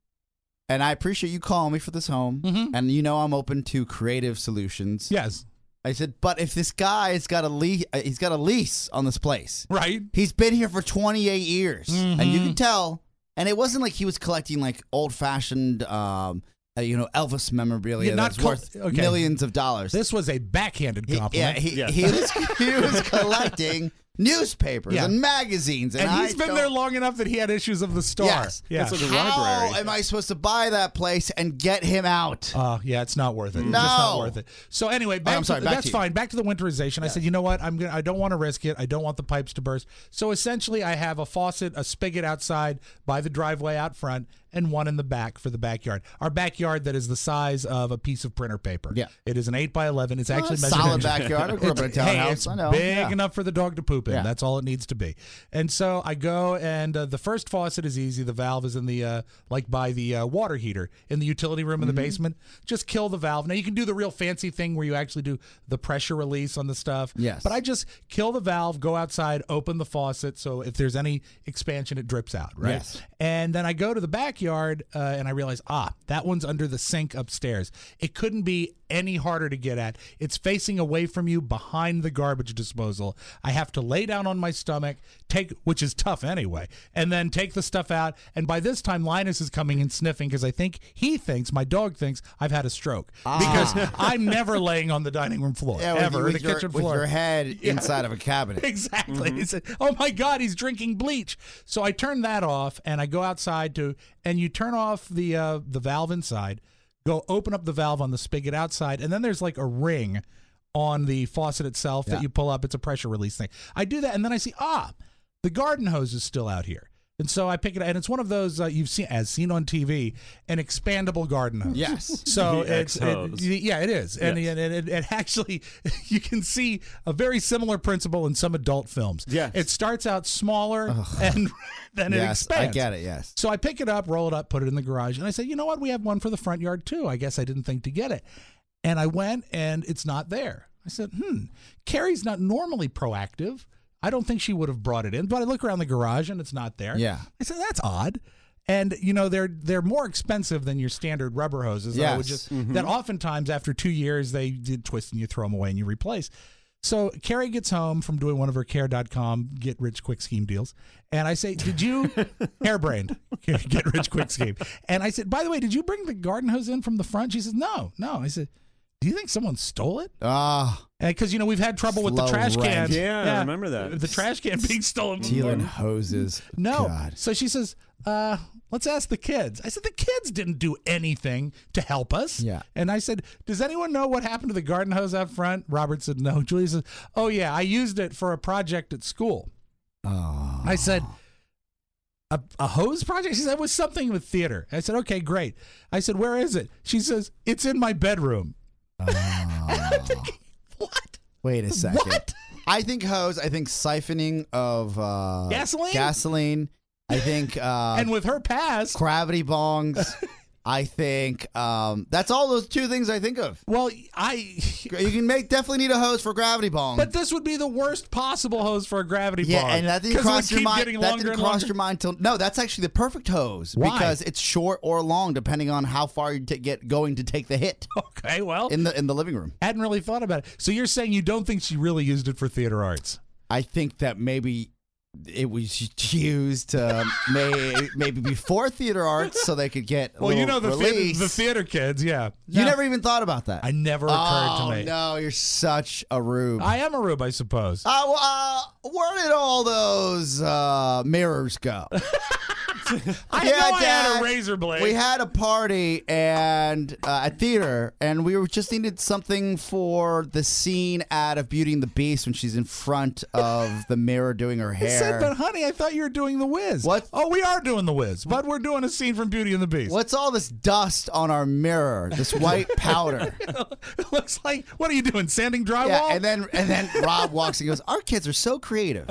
Speaker 4: And I appreciate you calling me for this home,
Speaker 3: Mhm.
Speaker 4: and you know I'm open to creative solutions.
Speaker 3: Yes,
Speaker 4: I said, but if this guy's got a lease, he's got a lease on this place.
Speaker 3: right.
Speaker 4: He's been here for twenty-eight years, and you
Speaker 3: Mhm.
Speaker 4: can tell. And it wasn't like he was collecting like old-fashioned, um, uh, you know, Elvis memorabilia
Speaker 3: Yeah, not
Speaker 4: that's
Speaker 3: col-
Speaker 4: worth
Speaker 3: okay.
Speaker 4: millions of dollars.
Speaker 3: This was a backhanded
Speaker 4: He-
Speaker 3: compliment.
Speaker 4: yeah, he,
Speaker 6: Yeah.
Speaker 4: he was he was collecting newspapers
Speaker 3: Yeah.
Speaker 4: and magazines, and,
Speaker 3: and he's
Speaker 4: I
Speaker 3: been
Speaker 4: don't-
Speaker 3: there long enough that he had issues of the Star.
Speaker 4: Yes,
Speaker 3: Yeah.
Speaker 6: It's like a
Speaker 4: How
Speaker 6: library.
Speaker 4: am I supposed to buy that place and get him out?
Speaker 3: Uh, yeah, it's not worth it. It's
Speaker 4: No.
Speaker 3: just not worth it. So anyway, back
Speaker 4: I'm
Speaker 3: to,
Speaker 4: sorry, back
Speaker 3: that's
Speaker 4: to you.
Speaker 3: fine. Back to the winterization. I said, you know what? I'm gonna. I don't want to risk it. I don't want the pipes to burst. So essentially, I have a faucet, a spigot outside by the driveway out front, and one in the back for the backyard. Our backyard that is the size of a piece of printer paper.
Speaker 4: Yeah.
Speaker 3: It is an eight by eleven. It's actually
Speaker 4: a
Speaker 3: measured
Speaker 4: solid
Speaker 3: in-
Speaker 4: backyard. I grew up in a
Speaker 3: It's- hey,
Speaker 4: townhouse.
Speaker 3: it's
Speaker 4: I know.
Speaker 3: big
Speaker 4: Yeah.
Speaker 3: enough for the dog to poop in.
Speaker 4: Yeah.
Speaker 3: That's all it needs to be. And so I go, and uh, the first faucet is easy. The valve is in the uh, like by the uh, water heater in the utility room in the
Speaker 4: Mm-hmm.
Speaker 3: basement. Just kill the valve. Now you can do the real fancy thing where you actually do the pressure release on the stuff.
Speaker 4: Yes.
Speaker 3: But I just kill the valve, go outside, open the faucet, so if there's any expansion, it drips out. Right.
Speaker 4: Yes.
Speaker 3: And then I go to the backyard, uh, and I realize, ah, that one's under the sink upstairs. It couldn't be any harder to get at. It's facing away from you behind the garbage disposal. I have to lay down on my stomach, take, which is tough anyway, and then take the stuff out. And by this time, Linus is coming and sniffing because I think he thinks, my dog thinks, I've had a stroke because I'm never laying on the dining room floor,
Speaker 4: Ah. Yeah, with,
Speaker 3: ever,
Speaker 4: with
Speaker 3: the
Speaker 4: your,
Speaker 3: kitchen
Speaker 4: with
Speaker 3: floor.
Speaker 4: your head
Speaker 3: Yeah.
Speaker 4: inside of a cabinet.
Speaker 3: Exactly. He said, "Oh my God, he's drinking bleach." So I turn that off, and I go outside to, and you turn off the uh, the valve inside, go open up the valve on the spigot outside, and then there's like a ring on the faucet itself
Speaker 4: Yeah.
Speaker 3: that you pull up. It's a pressure release thing. I do that, and then I see, ah, the garden hose is still out here. And so I pick it, and it's one of those uh, you've seen, as seen on T V, an expandable garden hose.
Speaker 4: Yes.
Speaker 3: So
Speaker 6: The
Speaker 3: it's it,
Speaker 6: X-hose.
Speaker 3: yeah, it is, and,
Speaker 6: Yes.
Speaker 3: and it, it actually you can see a very similar principle in some adult films.
Speaker 6: Yes.
Speaker 3: It starts out smaller, and then it
Speaker 4: Yes,
Speaker 3: expands.
Speaker 4: I get it, yes.
Speaker 3: So I pick it up, roll it up, put it in the garage, and I said, you know what? We have one for the front yard too. I guess I didn't think to get it, and I went, and it's not there. I said, hmm, Carrie's not normally proactive. I don't think she would have brought it in, but I look around the garage and it's not there.
Speaker 4: Yeah.
Speaker 3: I said, that's odd. And, you know, they're they're more expensive than your standard rubber hoses. That I would
Speaker 4: Yes.
Speaker 3: just
Speaker 6: Mhm.
Speaker 3: that oftentimes after two years they did twist and you throw them away and you replace. So Carrie gets home from doing one of her care dot com get rich quick scheme deals. And I say, did you, hairbrained, get rich quick scheme. And I said, by the way, did you bring the garden hose in from the front? She says, no, no. I said, do you think someone stole it?
Speaker 4: Ah,
Speaker 3: Because, you know, we've had trouble with the
Speaker 4: Slow
Speaker 3: trash
Speaker 4: rent.
Speaker 3: can.
Speaker 6: Yeah, I remember that.
Speaker 3: The trash can being stolen.
Speaker 4: stealing hoses.
Speaker 3: No.
Speaker 4: God.
Speaker 3: So she says, uh, let's ask the kids. I said, the kids didn't do anything to help us.
Speaker 4: Yeah.
Speaker 3: And I said, does anyone know what happened to the garden hose out front? Robert said, no. Julia says, oh, yeah, I used it for a project at school.
Speaker 4: Oh.
Speaker 3: I said, a, a hose project? She said, it was something with theater. I said, okay, great. I said, where is it? She says, it's in my bedroom. I'm thinking, what?
Speaker 4: Wait a second.
Speaker 3: What?
Speaker 4: I think hose. I think siphoning of uh,
Speaker 3: Gasoline?
Speaker 4: Gasoline. I think uh,
Speaker 3: And with her past,
Speaker 4: gravity bongs. I think um, that's all those two things I think of.
Speaker 3: well, I.
Speaker 4: You can make definitely need a hose for gravity bong.
Speaker 3: But this would be the worst possible hose for a gravity
Speaker 4: yeah,
Speaker 3: bong.
Speaker 4: and that didn't
Speaker 3: 'Cause it would
Speaker 4: cross your
Speaker 3: keep
Speaker 4: mind.
Speaker 3: getting
Speaker 4: That
Speaker 3: longer
Speaker 4: didn't
Speaker 3: and
Speaker 4: cross
Speaker 3: longer.
Speaker 4: your mind till no. That's actually the perfect hose
Speaker 3: Why?
Speaker 4: because it's short or long depending on how far you t- get going to take the hit
Speaker 3: Okay, well,
Speaker 4: in the in the living room.
Speaker 3: hadn't really thought about it. So you're saying you don't think she really used it for theater arts?
Speaker 4: I think that maybe it was used to may, maybe before theater arts so they could get a
Speaker 3: Well, you
Speaker 4: little
Speaker 3: know the theater,
Speaker 4: release.
Speaker 3: the theater kids, yeah.
Speaker 4: You
Speaker 3: No,
Speaker 4: never even thought about that.
Speaker 3: I never occurred
Speaker 4: oh,
Speaker 3: to me.
Speaker 4: no, you're such a rube.
Speaker 3: I am a rube, I suppose.
Speaker 4: Uh, well, uh, where did all those uh, mirrors go?
Speaker 3: I
Speaker 4: Yeah,
Speaker 3: know I had
Speaker 4: Dad,
Speaker 3: a razor blade.
Speaker 4: We had a party and uh, at theater, and we were just needed something for the scene out of Beauty and the Beast when she's in front of the mirror doing her
Speaker 3: I
Speaker 4: hair.
Speaker 3: said, but honey, I thought you were doing the Wiz.
Speaker 4: What?
Speaker 3: Oh, we are doing the Wiz, but we're doing a scene from Beauty and the Beast.
Speaker 4: What's all this dust on our mirror? This white powder.
Speaker 3: It looks like, what are you doing, sanding drywall?
Speaker 4: Yeah, and then and then Rob walks and goes, "Our kids are so creative.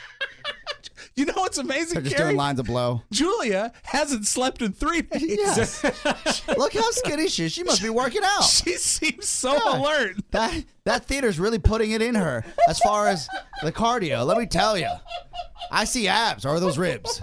Speaker 3: you know what's amazing,
Speaker 4: They're just
Speaker 3: Carrie?
Speaker 4: doing lines of blow."
Speaker 3: Julia hasn't slept in three days.
Speaker 4: Yes. Look how skinny she is. She must be working out.
Speaker 3: She seems so
Speaker 4: Yeah.
Speaker 3: alert.
Speaker 4: That that theater's really putting it in her as far as the cardio. Let me tell you, I see abs. Or those ribs?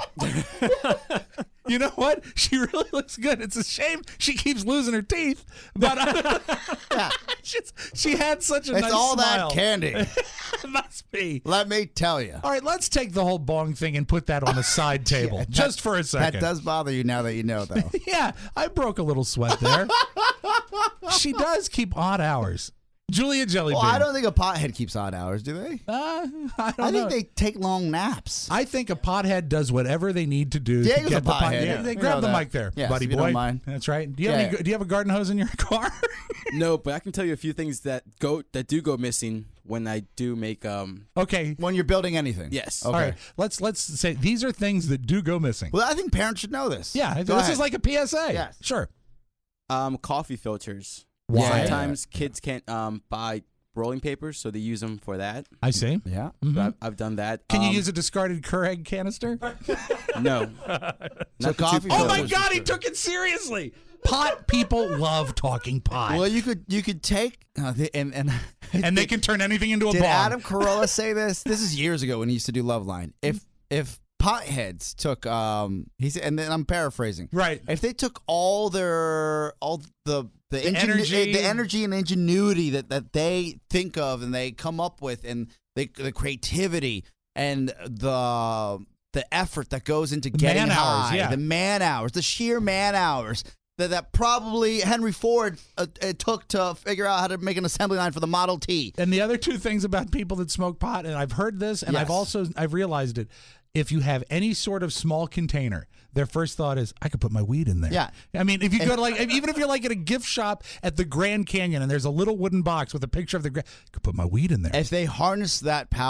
Speaker 3: You know what? She really looks good. It's a shame she keeps losing her teeth, but uh,
Speaker 4: Yeah.
Speaker 3: she's, she had such a
Speaker 4: It's
Speaker 3: nice
Speaker 4: all
Speaker 3: smile.
Speaker 4: that candy.
Speaker 3: It must be.
Speaker 4: Let me tell you.
Speaker 3: All right, let's take the whole bong thing and put that on a side table
Speaker 4: Yeah, that-
Speaker 3: just for a second.
Speaker 4: That does bother you now that you know, though.
Speaker 3: Yeah, I broke a little sweat there. She does keep odd hours. Julia Jellybean.
Speaker 4: Well, I don't think a pothead keeps odd hours, do they?
Speaker 3: Uh, I don't
Speaker 4: I
Speaker 3: know.
Speaker 4: think they take long naps.
Speaker 3: I think a pothead does whatever they need to do
Speaker 4: Diego's
Speaker 3: to get
Speaker 4: a
Speaker 3: the pot.
Speaker 4: pothead.
Speaker 3: Yeah, they
Speaker 4: We
Speaker 3: grab
Speaker 4: know
Speaker 3: the
Speaker 4: that.
Speaker 3: mic there,
Speaker 4: Yes,
Speaker 3: buddy
Speaker 4: if you
Speaker 3: boy.
Speaker 4: don't mind.
Speaker 3: That's right. Do you have
Speaker 4: Yeah.
Speaker 3: any? Do you have a garden hose in your car?
Speaker 18: No, but I can tell you a few things that go that do go missing when I do make um.
Speaker 3: Okay.
Speaker 4: When you're building anything.
Speaker 18: Yes.
Speaker 3: All right. Let's let's say these are things that do go missing.
Speaker 4: Well, I think parents should know this.
Speaker 3: Yeah,
Speaker 4: Go
Speaker 3: this
Speaker 4: ahead.
Speaker 3: is like a P S A.
Speaker 4: Yes.
Speaker 3: Sure.
Speaker 18: Um, coffee filters.
Speaker 3: Why?
Speaker 18: Sometimes kids can't um buy rolling papers, so they use them for that.
Speaker 3: I see.
Speaker 4: Yeah.
Speaker 3: Mhm.
Speaker 18: So I've, I've done that.
Speaker 3: Can you
Speaker 18: Um,
Speaker 3: use a discarded Keurig canister?
Speaker 18: No.
Speaker 4: So
Speaker 18: Not the
Speaker 4: coffee
Speaker 18: two-
Speaker 3: Oh my
Speaker 4: filters.
Speaker 3: God, he took it seriously. Pot people love talking pot,
Speaker 4: Well, you could you could take uh, the, and and
Speaker 3: and they can turn anything into a
Speaker 4: Did
Speaker 3: bomb.
Speaker 4: Adam Carolla say this? This is years ago when he used to do Loveline. If if potheads took um he said, and then I'm paraphrasing.
Speaker 3: Right.
Speaker 4: If they took all their all the the,
Speaker 3: The
Speaker 4: ingenu-
Speaker 3: energy.
Speaker 4: the energy and ingenuity that, that they think of and they come up with and they, the creativity and the the effort that goes into getting
Speaker 3: man hours,
Speaker 4: high,
Speaker 3: yeah.
Speaker 4: the man hours, the sheer man hours that, that probably Henry Ford uh, it took to figure out how to make an assembly line for the Model T.
Speaker 3: And the other two things about people that smoke pot, and I've heard this, and I've
Speaker 4: Yes.
Speaker 3: also I've realized it. If you have any sort of small container, their first thought is, I could put my weed in there.
Speaker 4: Yeah.
Speaker 3: I mean, if you go to like, even if you're like at a gift shop at the Grand Canyon and there's a little wooden box with a picture of the, Grand, I could put my weed in there.
Speaker 4: If they harness that power,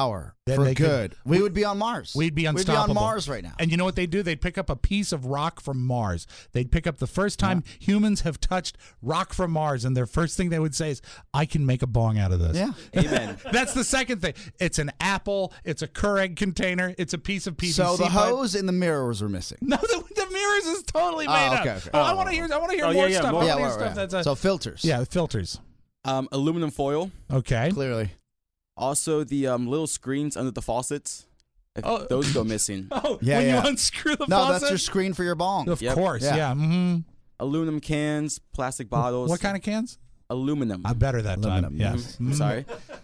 Speaker 3: then
Speaker 4: For
Speaker 3: they could-
Speaker 4: good. We would be on Mars.
Speaker 3: We'd be
Speaker 4: We'd be
Speaker 3: unstoppable.
Speaker 4: on Mars right now.
Speaker 3: And you know what they'd do? They'd pick up a piece of rock from Mars. They'd pick up the first time humans have touched rock from Mars, and their first thing they would say is, I can make a bong out of this.
Speaker 4: Yeah.
Speaker 18: Amen.
Speaker 3: That's the second thing. It's an apple. It's a Keurig container. It's a piece of P V C
Speaker 4: So the
Speaker 3: pipe.
Speaker 4: hose and the mirrors are missing.
Speaker 3: No, the, the mirrors is totally
Speaker 4: Oh,
Speaker 3: made
Speaker 4: okay,
Speaker 3: up.
Speaker 4: okay.
Speaker 3: Oh, I want to hear. I want to hear
Speaker 6: Oh,
Speaker 3: more
Speaker 6: yeah, yeah,
Speaker 3: stuff.
Speaker 6: more.
Speaker 3: I
Speaker 4: Yeah,
Speaker 3: wanna hear
Speaker 4: right,
Speaker 3: stuff
Speaker 4: right.
Speaker 3: that's a,
Speaker 4: So filters.
Speaker 3: yeah, filters.
Speaker 18: Um, aluminum foil.
Speaker 3: Okay.
Speaker 4: Clearly.
Speaker 18: Also, the um, little screens under the faucets. If
Speaker 3: Oh.
Speaker 18: those go missing.
Speaker 3: Oh,
Speaker 4: Yeah,
Speaker 3: when
Speaker 4: yeah.
Speaker 3: you unscrew the
Speaker 4: No,
Speaker 3: faucet.
Speaker 4: that's your screen for your bong.
Speaker 3: Of
Speaker 18: Yep.
Speaker 3: course.
Speaker 4: Yeah.
Speaker 3: Yeah. hmm
Speaker 18: Aluminum cans, plastic bottles.
Speaker 3: What kind of cans?
Speaker 18: Aluminum.
Speaker 3: I better that
Speaker 4: Aluminum,
Speaker 3: time. Yes.
Speaker 18: Mhm.
Speaker 3: Mhm.
Speaker 18: Sorry.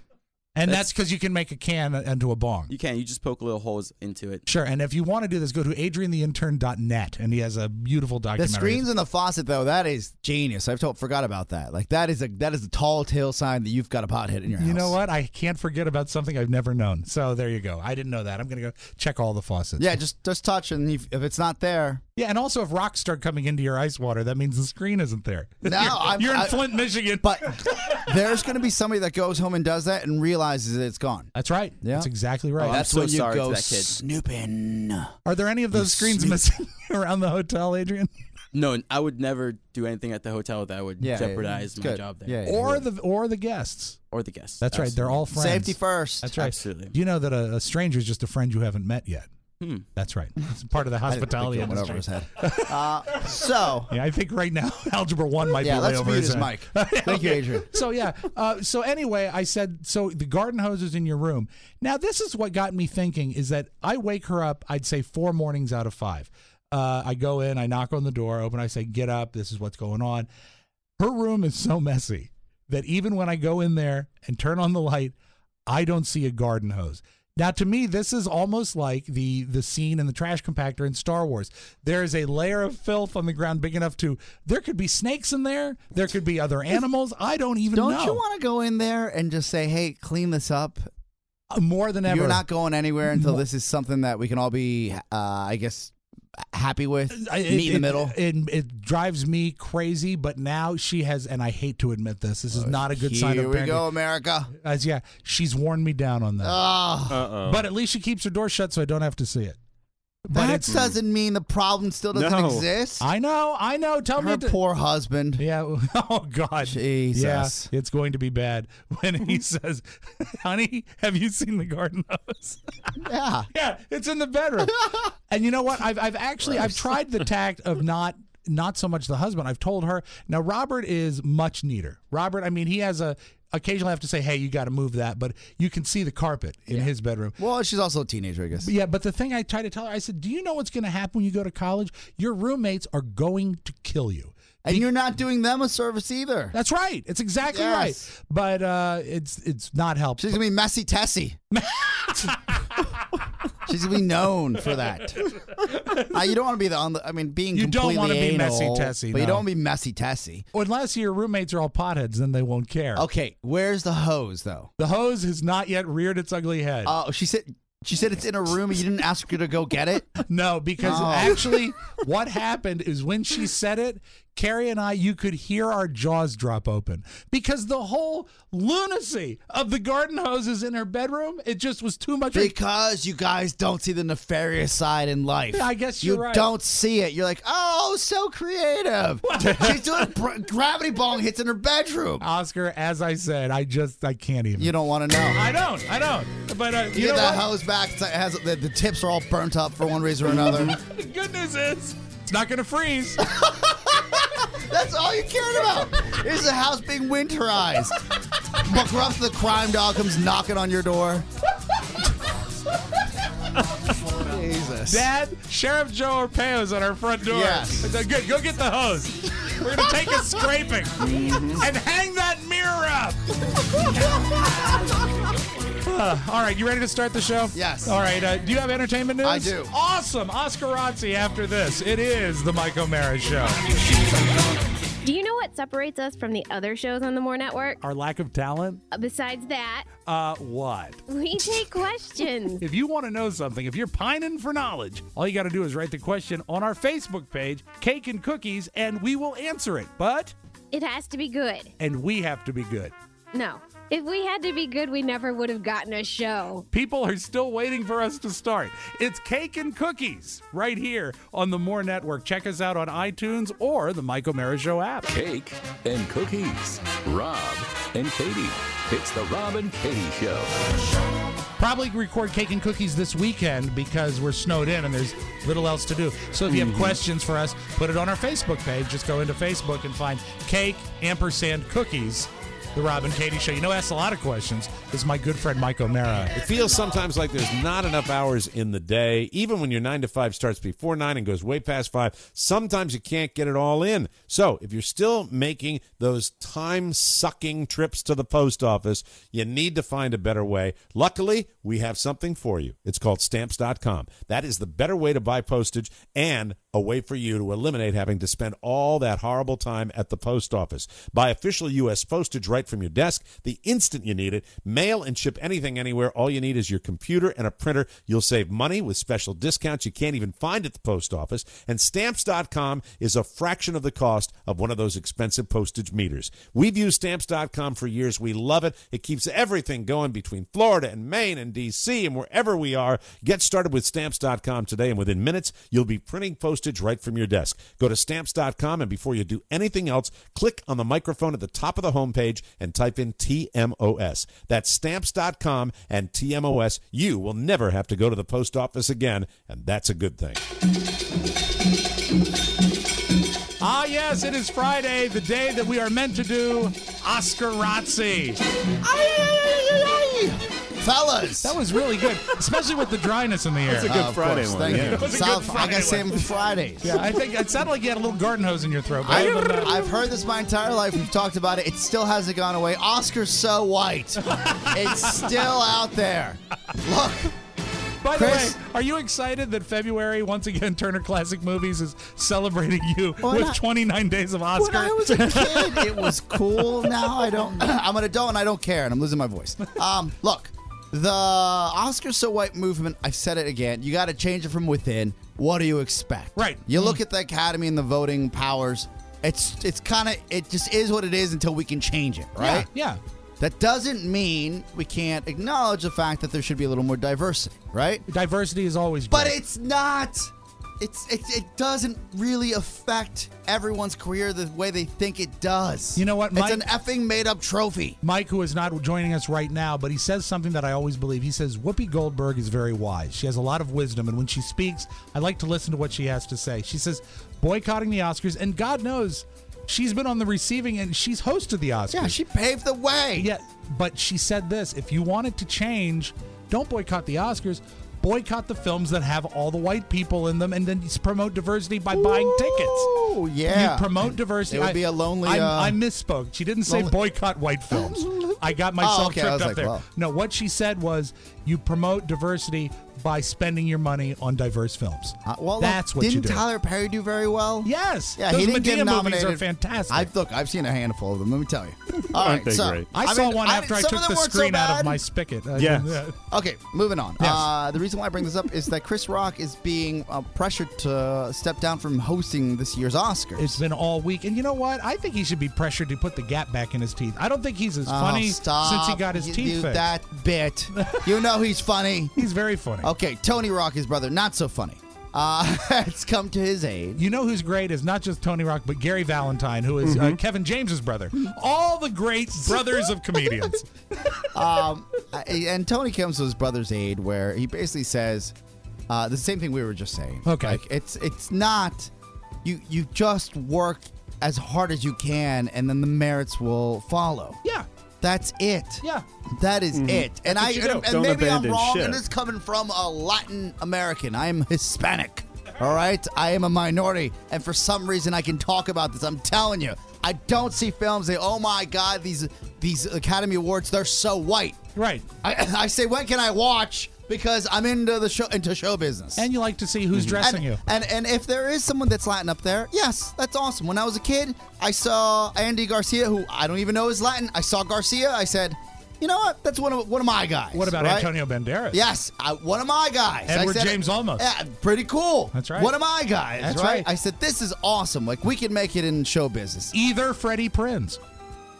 Speaker 3: And
Speaker 18: That's-
Speaker 3: that's because you can make a can into a bong.
Speaker 18: You can. You just poke little holes into it.
Speaker 3: Sure. And if you want to do this, go to adrian the intern dot net, and he has a beautiful
Speaker 4: The
Speaker 3: documentary.
Speaker 4: screens in the faucet, though, that is genius. I've told, forgot about that. Like that is a that is a tall tale sign that you've got a pothead in your house.
Speaker 3: You know what? I can't forget about something I've never known. So there you go. I didn't know that. I'm going to go check all the faucets.
Speaker 4: Yeah, just just touch, and if, if it's not there,
Speaker 3: Yeah, and also if rocks start coming into your ice water, that means the screen isn't there.
Speaker 4: No,
Speaker 3: you're,
Speaker 4: I'm-
Speaker 3: you're in
Speaker 4: I-
Speaker 3: Flint, Michigan.
Speaker 4: but there's going to be somebody that goes home and does that and realizes that it's gone.
Speaker 3: That's right.
Speaker 4: Yeah.
Speaker 3: That's exactly right.
Speaker 18: Oh, I'm
Speaker 4: That's
Speaker 18: so
Speaker 4: when you
Speaker 18: sorry to
Speaker 4: go
Speaker 18: that kid.
Speaker 4: snooping.
Speaker 3: Are there any of those screens missing around the hotel, Adrian?
Speaker 18: No, I would never do anything at the hotel that would
Speaker 4: Yeah,
Speaker 18: jeopardize
Speaker 4: it's
Speaker 18: my
Speaker 4: good.
Speaker 18: job there.
Speaker 4: Yeah, yeah,
Speaker 3: Or
Speaker 4: yeah.
Speaker 3: the or the guests.
Speaker 18: Or the guests.
Speaker 3: That's right. They're all friends.
Speaker 4: Safety first.
Speaker 3: That's right.
Speaker 18: Absolutely.
Speaker 3: Do you know that a, a stranger is just a friend you haven't met yet?
Speaker 18: Hmm.
Speaker 3: That's right. It's part of the
Speaker 4: I didn't think
Speaker 3: hospitality
Speaker 4: that went over
Speaker 3: industry.
Speaker 4: his head. Uh, so
Speaker 3: Yeah, I think right now algebra one might
Speaker 4: yeah,
Speaker 3: be way
Speaker 4: let's
Speaker 3: over
Speaker 4: mute
Speaker 3: his
Speaker 4: his
Speaker 3: head.
Speaker 4: mic. Thank you,
Speaker 3: Okay.
Speaker 4: Adrian.
Speaker 3: So yeah, uh, so anyway, I said so the garden hose is in your room. Now this is what got me thinking is that I wake her up. I'd say four mornings out of five. Uh, I go in, I knock on the door, open. I say, "Get up! This is what's going on." Her room is so messy that even when I go in there and turn on the light, I don't see a garden hose. Now, to me, this is almost like the the scene in the trash compactor in Star Wars. There is a layer of filth on the ground big enough to, there could be snakes in there. There could be other animals. I don't even
Speaker 4: Don't
Speaker 3: know.
Speaker 4: you want to go in there and just say, "Hey, clean this up"?
Speaker 3: Uh, More than ever.
Speaker 4: You're not going anywhere until
Speaker 3: Mo-
Speaker 4: this is something that we can all be, uh, I guess, happy with.
Speaker 3: I- it-
Speaker 4: Meet in the
Speaker 3: it-
Speaker 4: middle.
Speaker 3: It, it drives me crazy, but now she has, and I hate to admit this, this is not a good sign of
Speaker 4: Here we
Speaker 3: parenting.
Speaker 4: go, America.
Speaker 3: As, yeah, she's worn me down on that.
Speaker 4: Oh,
Speaker 6: Uh-oh.
Speaker 3: But at least she keeps her door shut so I don't have to see it. But
Speaker 4: that
Speaker 3: it's,
Speaker 4: doesn't mean the problem still doesn't
Speaker 6: No.
Speaker 4: exist.
Speaker 3: I know, I know. Tell
Speaker 4: Her
Speaker 3: me. To,
Speaker 4: poor husband.
Speaker 3: yeah. Oh God.
Speaker 4: Jesus.
Speaker 3: Yeah, it's going to be bad when he says, "Honey, have you seen the garden hose?"
Speaker 4: Yeah.
Speaker 3: Yeah, it's in the bedroom. And you know what? I've I've actually I've tried the tact of not not so much the husband. I've told her. Now Robert is much neater. Robert, I mean, he has a occasionally I have to say, "Hey, you got to move that," but you can see the carpet in his bedroom.
Speaker 4: Well, she's also a teenager, I guess.
Speaker 3: But yeah, but the thing I try to tell her, I said, "Do you know what's going to happen when you go to college? Your roommates are going to kill you."
Speaker 4: And you're not doing them a service either.
Speaker 3: That's right. It's exactly
Speaker 4: Yes.
Speaker 3: right. But uh, it's it's not helpful.
Speaker 4: She's gonna be messy Tessie. She's gonna be known for that. Uh, you don't want to be the on the. I mean, being
Speaker 3: You don't
Speaker 4: completely
Speaker 3: wanna be
Speaker 4: anal,
Speaker 3: messy Tessie,
Speaker 4: but you
Speaker 3: no.
Speaker 4: don't want to be messy Tessie.
Speaker 3: Unless your roommates are all potheads, then they won't care.
Speaker 4: Okay, where's the hose though?
Speaker 3: The hose has not yet reared its ugly head.
Speaker 4: Oh, she said. She said it's in her room and you didn't ask her to go get it?
Speaker 3: No, because
Speaker 4: Oh.
Speaker 3: actually what happened is when she said it, Carrie and I, you could hear our jaws drop open because the whole lunacy of the garden hoses in her bedroom, it just was too much.
Speaker 4: Because you guys don't see the nefarious side in life.
Speaker 3: Yeah, I guess
Speaker 4: you
Speaker 3: you're right.
Speaker 4: don't see it. You're like, oh, so creative. She's doing br- gravity bong hits in her bedroom.
Speaker 3: Oscar, as I said, I just, I can't even.
Speaker 4: You don't want to know.
Speaker 3: I don't, I don't. But uh,
Speaker 4: You,
Speaker 3: you,
Speaker 4: get
Speaker 3: know
Speaker 4: that
Speaker 3: what?
Speaker 4: hose back. It's like, it has the, the tips are all burnt up for one reason or another.
Speaker 3: The good news is it's not going to freeze.
Speaker 4: That's all you cared about. Here's the house being winterized. But Gruff the crime dog comes knocking on your door. Jesus.
Speaker 3: Dad, Sheriff Joe Arpaio's on our front door.
Speaker 4: Yes.
Speaker 3: I said, good, go get the hose. We're going to take a scraping and hang that mirror up. Uh, all right, you ready to start the show?
Speaker 4: Yes.
Speaker 3: All right, uh, do you have entertainment news?
Speaker 4: I do.
Speaker 3: Awesome. Oscar Razzi after this. It is the Mike O'Mara Show.
Speaker 19: Do you know what separates us from the other shows on the More Network?
Speaker 3: Our lack of talent?
Speaker 19: Uh, Besides that,
Speaker 3: Uh, what?
Speaker 19: we take questions.
Speaker 3: If you want to know something, if you're pining for knowledge, all you got to do is write the question on our Facebook page, Cake and Cookies, and we will answer it. But,
Speaker 19: It has to be good.
Speaker 3: and we have to be good.
Speaker 19: No, If we had to be good, we never would have gotten a show.
Speaker 3: People are still waiting for us to start. It's Cake and Cookies right here on the More Network. Check us out on iTunes or the Mike O'Mara Show app.
Speaker 1: Cake and Cookies. Rob and Katie. It's the Rob and Katie Show.
Speaker 3: Probably record Cake and Cookies this weekend because we're snowed in and there's little else to do. So if you have
Speaker 6: Mm-hmm.
Speaker 3: questions for us, put it on our Facebook page. Just go into Facebook and find Cake ampersand Cookies, the Rob and Katie Show. You know, ask a lot of questions. This is my good friend Mike O'Mara.
Speaker 2: It feels sometimes like there's not enough hours in the day. Even when your nine to five starts before nine and goes way past five, sometimes you can't get it all in. So if you're still making those time-sucking trips to the post office, you need to find a better way. Luckily, we have something for you. It's called Stamps dot com. That is the better way to buy postage and a way for you to eliminate having to spend all that horrible time at the post office. Buy official U S postage right from your desk the instant you need it. Mail and ship anything anywhere. All you need is your computer and a printer. You'll save money with special discounts you can't even find at the post office. And Stamps dot com is a fraction of the cost of one of those expensive postage meters. We've used Stamps dot com for years. We love it. It keeps everything going between Florida and Maine and D C and wherever we are. Get started with Stamps dot com today, and within minutes, you'll be printing postage right from your desk. Go to Stamps dot com, and before you do anything else, click on the microphone at the top of the homepage and type in T M O S. That's Stamps dot com and T M O S. You will never have to go to the post office again, and that's a good thing.
Speaker 3: Ah, yes, it is Friday, the day that we are meant to do Oscar-razzi.
Speaker 4: Fellas.
Speaker 3: That was really good, especially with the dryness in the air.
Speaker 6: That's a good
Speaker 4: Uh, of
Speaker 6: Friday
Speaker 4: course,
Speaker 6: one.
Speaker 4: Thank
Speaker 6: yeah.
Speaker 4: you.
Speaker 3: That was a
Speaker 4: South,
Speaker 3: good
Speaker 4: I
Speaker 3: Friday
Speaker 4: got to say
Speaker 3: one.
Speaker 4: them for Fridays.
Speaker 3: Yeah, I think it sounded like you had a little garden hose in your throat. But
Speaker 4: I,
Speaker 3: other than that-
Speaker 4: I've heard this my entire life. We've talked about it. It still hasn't gone away. Oscar's so white. It's still out there. Look.
Speaker 3: By the
Speaker 4: Chris-
Speaker 3: way, are you excited that February, once again, Turner Classic Movies is celebrating you
Speaker 4: When
Speaker 3: with
Speaker 4: I-
Speaker 3: twenty-nine days of Oscar?
Speaker 4: When I was a kid, it was cool. Now I don't. I'm an adult and I don't care, and I'm losing my voice. Um, look, the Oscar So White movement. I said it again. You got to change it from within. What do you expect?
Speaker 3: Right.
Speaker 4: You look at the Academy and the voting powers. It's it's kind of it just is what it is until we can change it, right?
Speaker 3: Yeah, yeah.
Speaker 4: That doesn't mean we can't acknowledge the fact that there should be a little more diversity, right?
Speaker 3: Diversity is always
Speaker 4: But
Speaker 3: great.
Speaker 4: it's not. It's it, it doesn't really affect everyone's career the way they think it does.
Speaker 3: You know what,
Speaker 4: It's
Speaker 3: Mike?
Speaker 4: an effing made up trophy.
Speaker 3: Mike, who is not joining us right now, but he says something that I always believe. He says, Whoopi Goldberg is very wise. She has a lot of wisdom, and when she speaks, I like to listen to what she has to say. She says, boycotting the Oscars, and God knows, she's been on the receiving end. She's hosted the Oscars.
Speaker 4: Yeah, she paved the way.
Speaker 3: Yeah, but she said this, if you want it to change, don't boycott the Oscars. Boycott the films that have all the white people in them, and then promote diversity by buying tickets.
Speaker 4: Oh, yeah.
Speaker 3: You promote diversity.
Speaker 4: It would
Speaker 3: I-
Speaker 4: be a lonely,
Speaker 3: I,
Speaker 4: uh,
Speaker 3: I misspoke. She didn't say
Speaker 4: lonely-
Speaker 3: boycott white films. I got myself
Speaker 4: Oh, okay. I
Speaker 3: tripped
Speaker 4: was
Speaker 3: up
Speaker 4: like,
Speaker 3: there.
Speaker 4: wow.
Speaker 3: No, what she said was you promote diversity by spending your money on diverse films.
Speaker 4: Uh, well,
Speaker 3: That's
Speaker 4: look,
Speaker 3: what you
Speaker 4: didn't
Speaker 3: do.
Speaker 4: Tyler Perry do very well?
Speaker 3: Yes.
Speaker 4: Yeah,
Speaker 3: Those
Speaker 4: he didn't
Speaker 3: Medea
Speaker 4: get
Speaker 3: movies
Speaker 4: nominated.
Speaker 3: are fantastic.
Speaker 4: I look, I've seen a handful of them. Let me tell you. All
Speaker 6: Aren't
Speaker 4: right,
Speaker 6: they
Speaker 4: so
Speaker 6: great?
Speaker 3: I, saw
Speaker 4: mean,
Speaker 3: one after I,
Speaker 4: some
Speaker 3: took
Speaker 4: of them
Speaker 3: the
Speaker 4: weren't so
Speaker 3: screen out of
Speaker 4: bad.
Speaker 3: my spigot. Uh,
Speaker 6: Yes.
Speaker 3: yeah.
Speaker 4: Okay, moving on.
Speaker 3: Yes.
Speaker 4: Uh, the reason why I bring this up is that Chris Rock is being uh, pressured to step down from hosting this year's Oscars.
Speaker 3: It's been all week. And you know what? I think he should be pressured to put the gap back in his teeth. I don't think he's as
Speaker 4: Oh,
Speaker 3: funny
Speaker 4: stop.
Speaker 3: since he got his
Speaker 4: You
Speaker 3: teeth
Speaker 4: do
Speaker 3: fixed.
Speaker 4: that bit. You know he's funny.
Speaker 3: He's very funny.
Speaker 4: Okay, Tony Rock, his brother, not so funny. Uh, has come to his aid.
Speaker 3: You know who's great is not just Tony Rock, but Gary Valentine, who is uh, Kevin James's brother. All the great brothers of comedians.
Speaker 4: Um, I- and Tony comes to his brother's aid, where he basically says uh, the same thing we were just saying.
Speaker 3: Okay.
Speaker 4: Like, it's it's not you. You just work as hard as you can, and then the merits will follow.
Speaker 3: Yeah.
Speaker 4: That's it.
Speaker 3: Yeah.
Speaker 4: That is it. And
Speaker 6: That's
Speaker 4: I
Speaker 6: what you do.
Speaker 4: and, and
Speaker 6: Don't
Speaker 4: maybe I'm
Speaker 6: abandon
Speaker 4: wrong,
Speaker 6: ship.
Speaker 4: and this is coming from a Latin American. I am Hispanic. All right, I am a minority, and for some reason I can talk about this. I'm telling you, I don't see films say, "Oh my God, these these Academy Awards, they're so white."
Speaker 3: Right.
Speaker 4: I, I say, when can I watch? Because I'm into the show into show business.
Speaker 3: And you like to see who's dressing
Speaker 4: and,
Speaker 3: you.
Speaker 4: And and if there is someone that's Latin up there, yes, that's awesome. When I was a kid, I saw Andy Garcia, who I don't even know is Latin. I saw Garcia. I said, you know what? That's one of one of my guys.
Speaker 3: What about
Speaker 4: right?
Speaker 3: Antonio Banderas?
Speaker 4: Yes, I, one of my guys. I
Speaker 3: Edward
Speaker 4: said-
Speaker 3: James Olmos.
Speaker 4: Yeah, pretty cool.
Speaker 3: That's right.
Speaker 4: One of my guys.
Speaker 3: That's
Speaker 4: right?
Speaker 3: right.
Speaker 4: I said, this is awesome. Like, we can make it in show business.
Speaker 3: Either Freddie Prinze.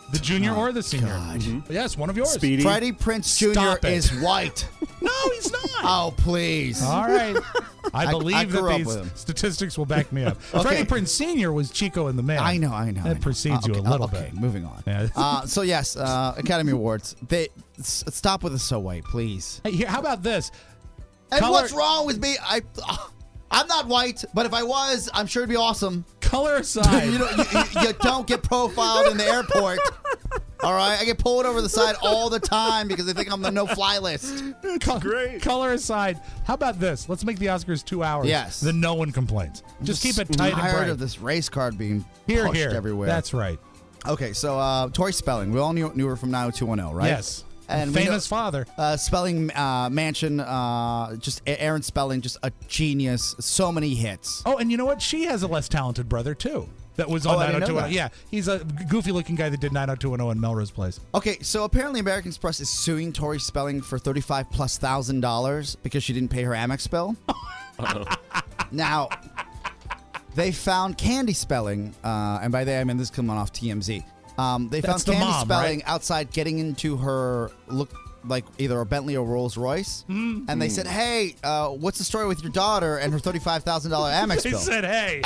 Speaker 3: The junior
Speaker 4: Oh,
Speaker 3: or the senior? Mm-hmm. Yes, one of yours.
Speaker 6: Speedy.
Speaker 4: Freddie Prinze Junior
Speaker 3: Stop it.
Speaker 4: is white.
Speaker 3: No, he's not.
Speaker 4: Oh, please.
Speaker 3: All right. I
Speaker 4: I-
Speaker 3: believe
Speaker 4: I grew
Speaker 3: that
Speaker 4: up
Speaker 3: these
Speaker 4: with him.
Speaker 3: statistics will back me up.
Speaker 4: Okay.
Speaker 3: Freddie Prinze Senior was Chico and the Man.
Speaker 4: I know, I know. I
Speaker 3: That
Speaker 4: know.
Speaker 3: precedes
Speaker 4: Uh,
Speaker 3: you a
Speaker 4: okay,
Speaker 3: little
Speaker 4: okay,
Speaker 3: bit.
Speaker 4: Moving on.
Speaker 3: Yeah.
Speaker 4: Uh, so yes, uh, Academy Awards. They s- stop with the so white, please.
Speaker 3: Hey, here, how about this?
Speaker 4: And
Speaker 3: Color-
Speaker 4: what's wrong with me? I, uh, I'm not white, but if I was, I'm sure it'd be awesome.
Speaker 3: Color aside.
Speaker 4: you, don't, you, you, you don't get profiled in the airport. All right, I get pulled over the side all the time because they think I'm the no-fly list.
Speaker 3: Col- Great. Color aside, how about this? Let's make the Oscars two hours.
Speaker 4: Yes.
Speaker 3: Then no one complains. Just keep it
Speaker 4: I'm
Speaker 3: tight and
Speaker 4: tired
Speaker 3: bright.
Speaker 4: of this race card being
Speaker 3: Here,
Speaker 4: pushed
Speaker 3: here.
Speaker 4: everywhere.
Speaker 3: That's right.
Speaker 4: Okay, so uh, Tori Spelling. We all knew, knew her from nine oh two one oh, right?
Speaker 3: Yes.
Speaker 4: And we
Speaker 3: Famous
Speaker 4: know-
Speaker 3: father.
Speaker 4: Uh, Spelling uh, Mansion, uh, just A- Aaron Spelling, just a genius. So many hits.
Speaker 3: Oh, and you know what? She has a less talented brother, too. That was on
Speaker 4: Oh, I didn't know
Speaker 3: nine oh two one oh.
Speaker 4: that.
Speaker 3: Yeah, he's a goofy-looking guy that did nine oh two one oh in Melrose Place.
Speaker 4: Okay, so apparently American Express is suing Tori Spelling for thirty-five plus thousand dollars because she didn't pay her Amex bill. Now, they found Candy Spelling, uh, and by they I mean this is coming off T M Z. Um, they
Speaker 3: That's
Speaker 4: found
Speaker 3: the
Speaker 4: Candy
Speaker 3: mom,
Speaker 4: Spelling
Speaker 3: right?
Speaker 4: outside getting into her look like either a Bentley or Rolls Royce,
Speaker 3: Mm-hmm.
Speaker 4: and they said, "Hey, uh, what's the story with your daughter and her thirty-five thousand dollar Amex
Speaker 3: They
Speaker 4: bill?"
Speaker 3: said, hey.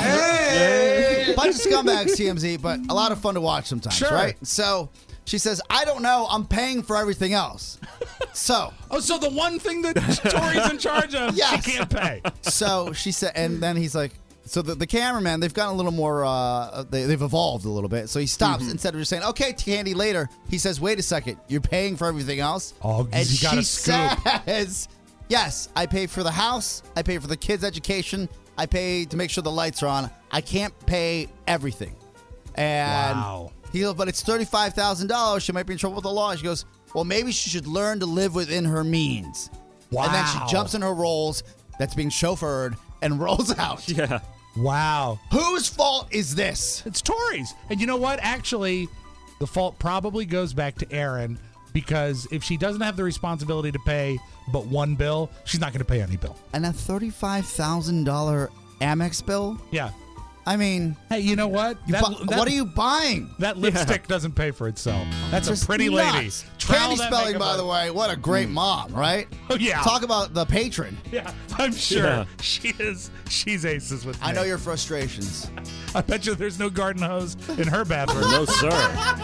Speaker 4: Hey! Bunch of scumbags, T M Z, but a lot of fun to watch sometimes,
Speaker 3: Sure.
Speaker 4: right? So she says, I don't know. I'm paying for everything else. So.
Speaker 3: Oh, so the one thing that Tori's in charge of,
Speaker 4: Yes.
Speaker 3: she can't pay.
Speaker 4: So she said, and then he's like, so the, the cameraman, they've gotten a little more, uh, they, they've evolved a little bit. So he stops
Speaker 3: Mm-hmm.
Speaker 4: instead of just saying, okay, Candy, later. He says, wait a second, you're paying for everything else?
Speaker 3: Oh,
Speaker 4: and
Speaker 3: you got
Speaker 4: she
Speaker 3: a scoop.
Speaker 4: says, yes, I pay for the house. I pay for the kids' education. I pay to make sure the lights are on. I can't pay everything. And
Speaker 3: Wow.
Speaker 4: he goes, but it's thirty-five thousand dollars. She might be in trouble with the law. She goes, well, maybe she should learn to live within her means. And then she
Speaker 3: Wow.
Speaker 4: jumps in her Rolls that's being chauffeured and rolls out.
Speaker 6: Yeah.
Speaker 3: Wow.
Speaker 4: Whose fault is this?
Speaker 3: It's Tori's. And you know what? Actually, the fault probably goes back to Aaron because if she doesn't have the responsibility to pay but one bill, she's not going to pay any bill.
Speaker 4: And a thirty-five thousand dollars Amex bill?
Speaker 3: Yeah.
Speaker 4: I mean,
Speaker 3: Hey, you know what?
Speaker 4: you
Speaker 3: That-
Speaker 4: bu-
Speaker 3: that-
Speaker 4: what are you buying?
Speaker 3: That lipstick doesn't pay for itself. That's
Speaker 4: Just
Speaker 3: a pretty lady.
Speaker 4: nuts.
Speaker 3: Trowel
Speaker 4: Candy
Speaker 3: that
Speaker 4: Spelling,
Speaker 3: makeup
Speaker 4: by
Speaker 3: on.
Speaker 4: the way, what a great mom, right?
Speaker 3: Oh, yeah.
Speaker 4: Talk about the patron.
Speaker 3: Yeah, I'm sure
Speaker 6: Yeah.
Speaker 3: she is. She's aces with me.
Speaker 4: I know your frustrations.
Speaker 3: I bet you there's no garden hose in her bathroom.
Speaker 6: No, sir.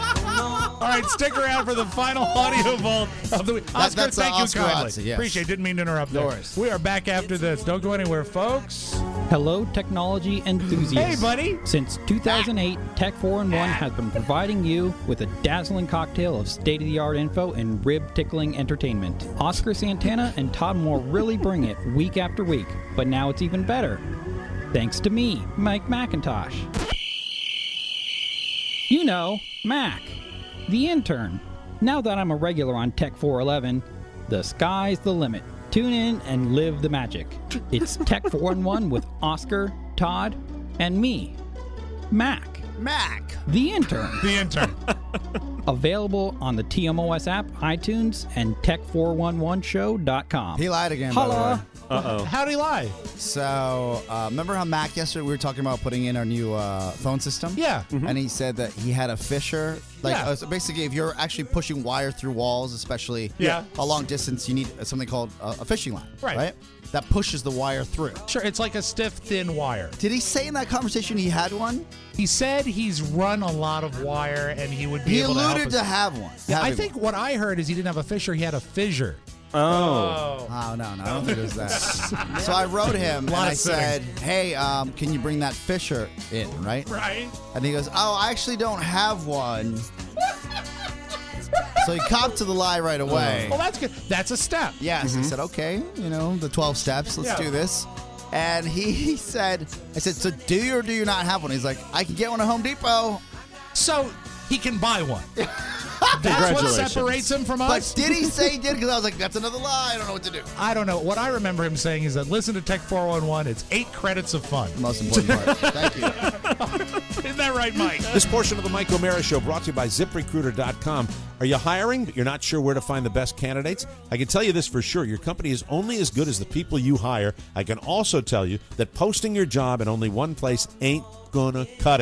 Speaker 3: All right, stick around for the final audio vault of the week.
Speaker 4: That-
Speaker 3: Oscar,
Speaker 4: that's, uh,
Speaker 3: thank you
Speaker 4: Oscar
Speaker 3: kindly.
Speaker 4: Otzi, yes.
Speaker 3: Appreciate it. Didn't mean to interrupt
Speaker 4: No
Speaker 3: there.
Speaker 4: worries.
Speaker 3: We are back after this. Don't go anywhere, folks.
Speaker 20: Hello, technology enthusiasts.
Speaker 3: Hey, buddy.
Speaker 20: Since two thousand eight, Tech four in one has been providing you with a dazzling cocktail of state-of-the-art info and rib-tickling entertainment. Oscar Santana and Todd Moore really bring it week after week, but now it's even better. Thanks to me, Mike McIntosh. You know, Mac, the intern. Now that I'm a regular on Tech four eleven, the sky's the limit. Tune in and live the magic. It's Tech four in one with Oscar, Todd, and me, Mac,
Speaker 4: Mac.
Speaker 20: the intern.
Speaker 3: The intern.
Speaker 20: Available on the T M O S app, iTunes, and tech four one one show dot com.
Speaker 4: He lied again, by the way.
Speaker 20: Holla!
Speaker 6: Uh-oh.
Speaker 3: How'd he lie?
Speaker 4: So, uh, remember how Mac yesterday we were talking about putting in our new uh, phone system?
Speaker 3: Yeah.
Speaker 4: And he said that he had a fissure. Like,
Speaker 3: Yeah.
Speaker 4: uh, so basically, if you're actually pushing wire through walls, especially
Speaker 3: Yeah.
Speaker 4: a long distance, you need something called uh, a fishing line.
Speaker 3: Right.
Speaker 4: That pushes the wire through.
Speaker 3: Sure, it's like a stiff, thin wire.
Speaker 4: Did he say in that conversation he had one?
Speaker 3: He said he's run a lot of wire and he would be
Speaker 4: He
Speaker 3: able to help
Speaker 4: alluded
Speaker 3: us.
Speaker 4: to have one.
Speaker 3: Yeah, I
Speaker 4: having
Speaker 3: think what I heard is he didn't have a fissure, he had a fissure.
Speaker 6: Oh.
Speaker 4: Oh, no, no, I don't think it was that. So I wrote him and
Speaker 3: Lot of
Speaker 4: I said, hey, um, can you bring that Fisher in, right?
Speaker 3: Right.
Speaker 4: And he goes, oh, I actually don't have one. So he copped to the lie right away.
Speaker 3: Well, that's good. That's a step.
Speaker 4: Yes, I said, okay, you know, the twelve steps, let's
Speaker 3: Yeah.
Speaker 4: do this. And he, he said, I said, so do you or do you not have one? He's like, I can get one at Home Depot.
Speaker 3: So he can buy one. That's what
Speaker 6: Congratulations.
Speaker 3: separates him from
Speaker 4: But
Speaker 3: us.
Speaker 4: did he say he did? Because I was like, that's another lie. I don't know what to do.
Speaker 3: I don't know. What I remember him saying is that listen to Tech four one one. It's eight credits of fun.
Speaker 4: The most important part. Thank you.
Speaker 3: Isn't that right, Mike?
Speaker 2: This portion of the Mike O'Mara Show brought to you by zip recruiter dot com. Are you hiring, but you're not sure where to find the best candidates? I can tell you this for sure. Your company is only as good as the people you hire. I can also tell you that posting your job in only one place ain't gonna cut it.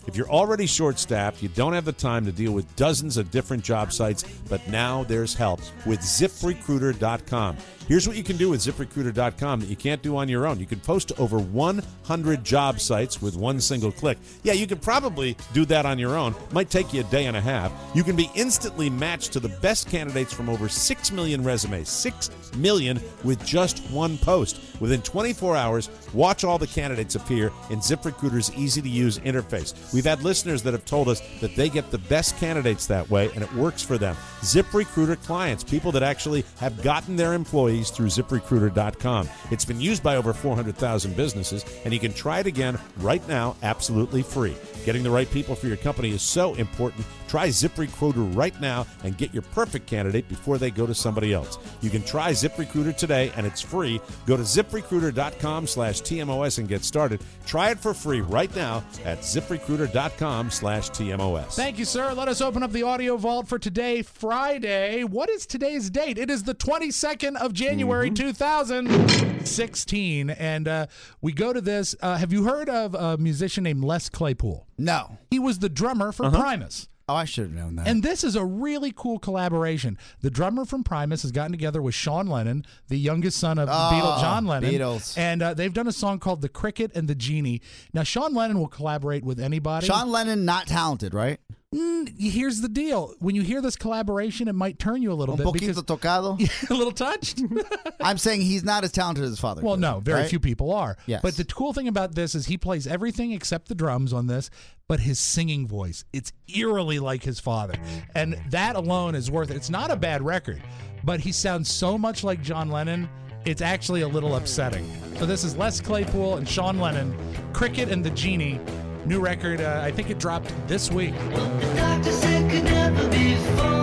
Speaker 2: If you're already short-staffed, you don't have the time to deal with dozens of different job sites, but now there's help with zip recruiter dot com. Here's what you can do with zip recruiter dot com that you can't do on your own. You can post to over one hundred job sites with one single click. Yeah, you could probably do that on your own. Might take you a day and a half. You can be instantly matched to the best candidates from over six million resumes. six million with just one post. Within twenty-four hours, watch all the candidates appear in ZipRecruiter's easy-to-use interface. We've had listeners that have told us that they get the best candidates that way, and it works for them. ZipRecruiter clients, people that actually have gotten their employees through zip recruiter dot com. It's been used by over four hundred thousand businesses, and you can try it again right now absolutely free. Getting the right people for your company is so important. Try ZipRecruiter right now and get your perfect candidate before they go to somebody else. You can try ZipRecruiter today, and it's free. Go to zip recruiter dot com slash T M O S and get started. Try it for free right now at zip recruiter dot com slash T M O S.
Speaker 3: Thank you, sir. Let us open up the audio vault for today, Friday. What is today's date? It is the twenty-second of January, mm-hmm. two thousand sixteen. And uh, we go to this. Uh, have you heard of a musician named Les Claypool?
Speaker 4: No.
Speaker 3: He was the drummer for
Speaker 4: Uh-huh.
Speaker 3: Primus.
Speaker 4: Oh, I should have known that.
Speaker 3: And this is a really cool collaboration. The drummer from Primus has gotten together with Sean Lennon, the youngest son of
Speaker 4: Oh,
Speaker 3: Beatle John Lennon.
Speaker 4: Beatles.
Speaker 3: And uh, they've done a song called The Cricket and the Genie. Now, Sean Lennon will collaborate with anybody.
Speaker 4: Sean Lennon, not talented, right?
Speaker 3: Mm, here's the deal. When you hear this collaboration, it might turn you a little
Speaker 4: Un
Speaker 3: bit.
Speaker 4: poquito
Speaker 3: because,
Speaker 4: tocado.
Speaker 3: a little touched.
Speaker 4: I'm saying he's not as talented as his father.
Speaker 3: Well,
Speaker 4: could,
Speaker 3: no, very
Speaker 4: right?
Speaker 3: few people are.
Speaker 4: Yes.
Speaker 3: But the cool thing about this is he plays everything except the drums on this, but his singing voice, it's eerily like his father. And that alone is worth it. It's not a bad record, but he sounds so much like John Lennon, it's actually a little upsetting. So this is Les Claypool and Sean Lennon, Cricket and the Genie. New record, uh, I think it dropped this week.
Speaker 21: The doctor said could never be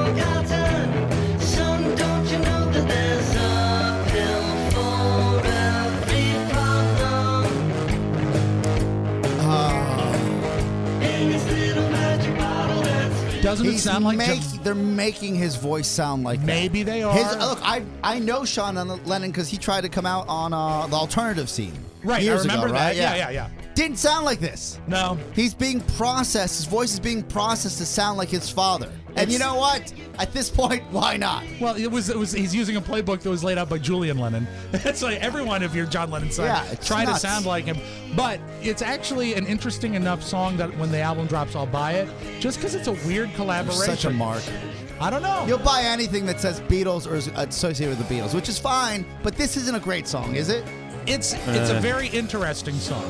Speaker 21: forgotten. Son, don't you know that there's a pill for every problem?
Speaker 4: Uh,
Speaker 21: In this little magic bottle that's
Speaker 3: Doesn't it
Speaker 4: He's
Speaker 3: sound like
Speaker 4: make,
Speaker 3: John-
Speaker 4: they're making his voice sound like that.
Speaker 3: Maybe they are.
Speaker 4: His, look, I I know Sean Lennon because he tried to come out on uh, the alternative scene.
Speaker 3: Right,
Speaker 4: years
Speaker 3: I remember
Speaker 4: ago,
Speaker 3: that.
Speaker 4: right?
Speaker 3: Yeah, yeah, yeah.
Speaker 4: Didn't sound like this.
Speaker 3: No.
Speaker 4: He's being processed. His voice is being processed to sound like his father. And you know what? At this point, why not?
Speaker 3: Well, it was it was he's using a playbook that was laid out by Julian Lennon. It's like everyone, if you're John Lennon's son,
Speaker 4: Yeah, it's
Speaker 3: try
Speaker 4: nuts.
Speaker 3: to sound like him. But it's actually an interesting enough song that when the album drops, I'll buy it. Just because it's a weird
Speaker 4: You're
Speaker 3: collaboration.
Speaker 4: such a mark.
Speaker 3: I don't know.
Speaker 4: You'll buy anything that says Beatles or is associated with the Beatles, which is fine. But this isn't a great song, is it?
Speaker 3: It's it's
Speaker 4: Uh.
Speaker 3: a very interesting song.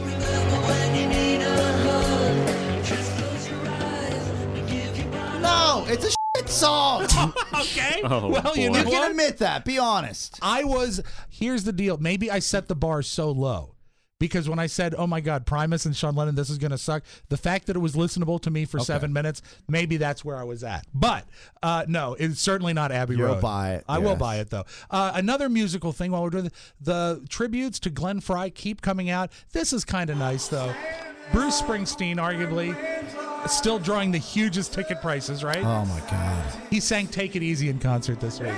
Speaker 4: No, it's a shit song.
Speaker 3: Okay.
Speaker 6: Oh,
Speaker 3: well, you
Speaker 6: boy.
Speaker 3: know
Speaker 4: You can
Speaker 3: what?
Speaker 4: admit that. Be honest.
Speaker 3: I was. Here's the deal. Maybe I set the bar so low. Because when I said, oh my God, Primus and Sean Lennon, this is going to suck, the fact that it was listenable to me for
Speaker 4: Okay.
Speaker 3: seven minutes, maybe that's where I was at. But uh, no, it's certainly not Abbey
Speaker 4: You'll
Speaker 3: Road.
Speaker 4: buy it,
Speaker 3: I will
Speaker 4: yes.
Speaker 3: buy it, though. Uh, another musical thing while we're doing the, the tributes to Glenn Frey keep coming out. This is kind of nice, though. Bruce Springsteen, arguably, still drawing the hugest ticket prices, right?
Speaker 4: Oh my God.
Speaker 3: He sang Take It Easy in concert this week.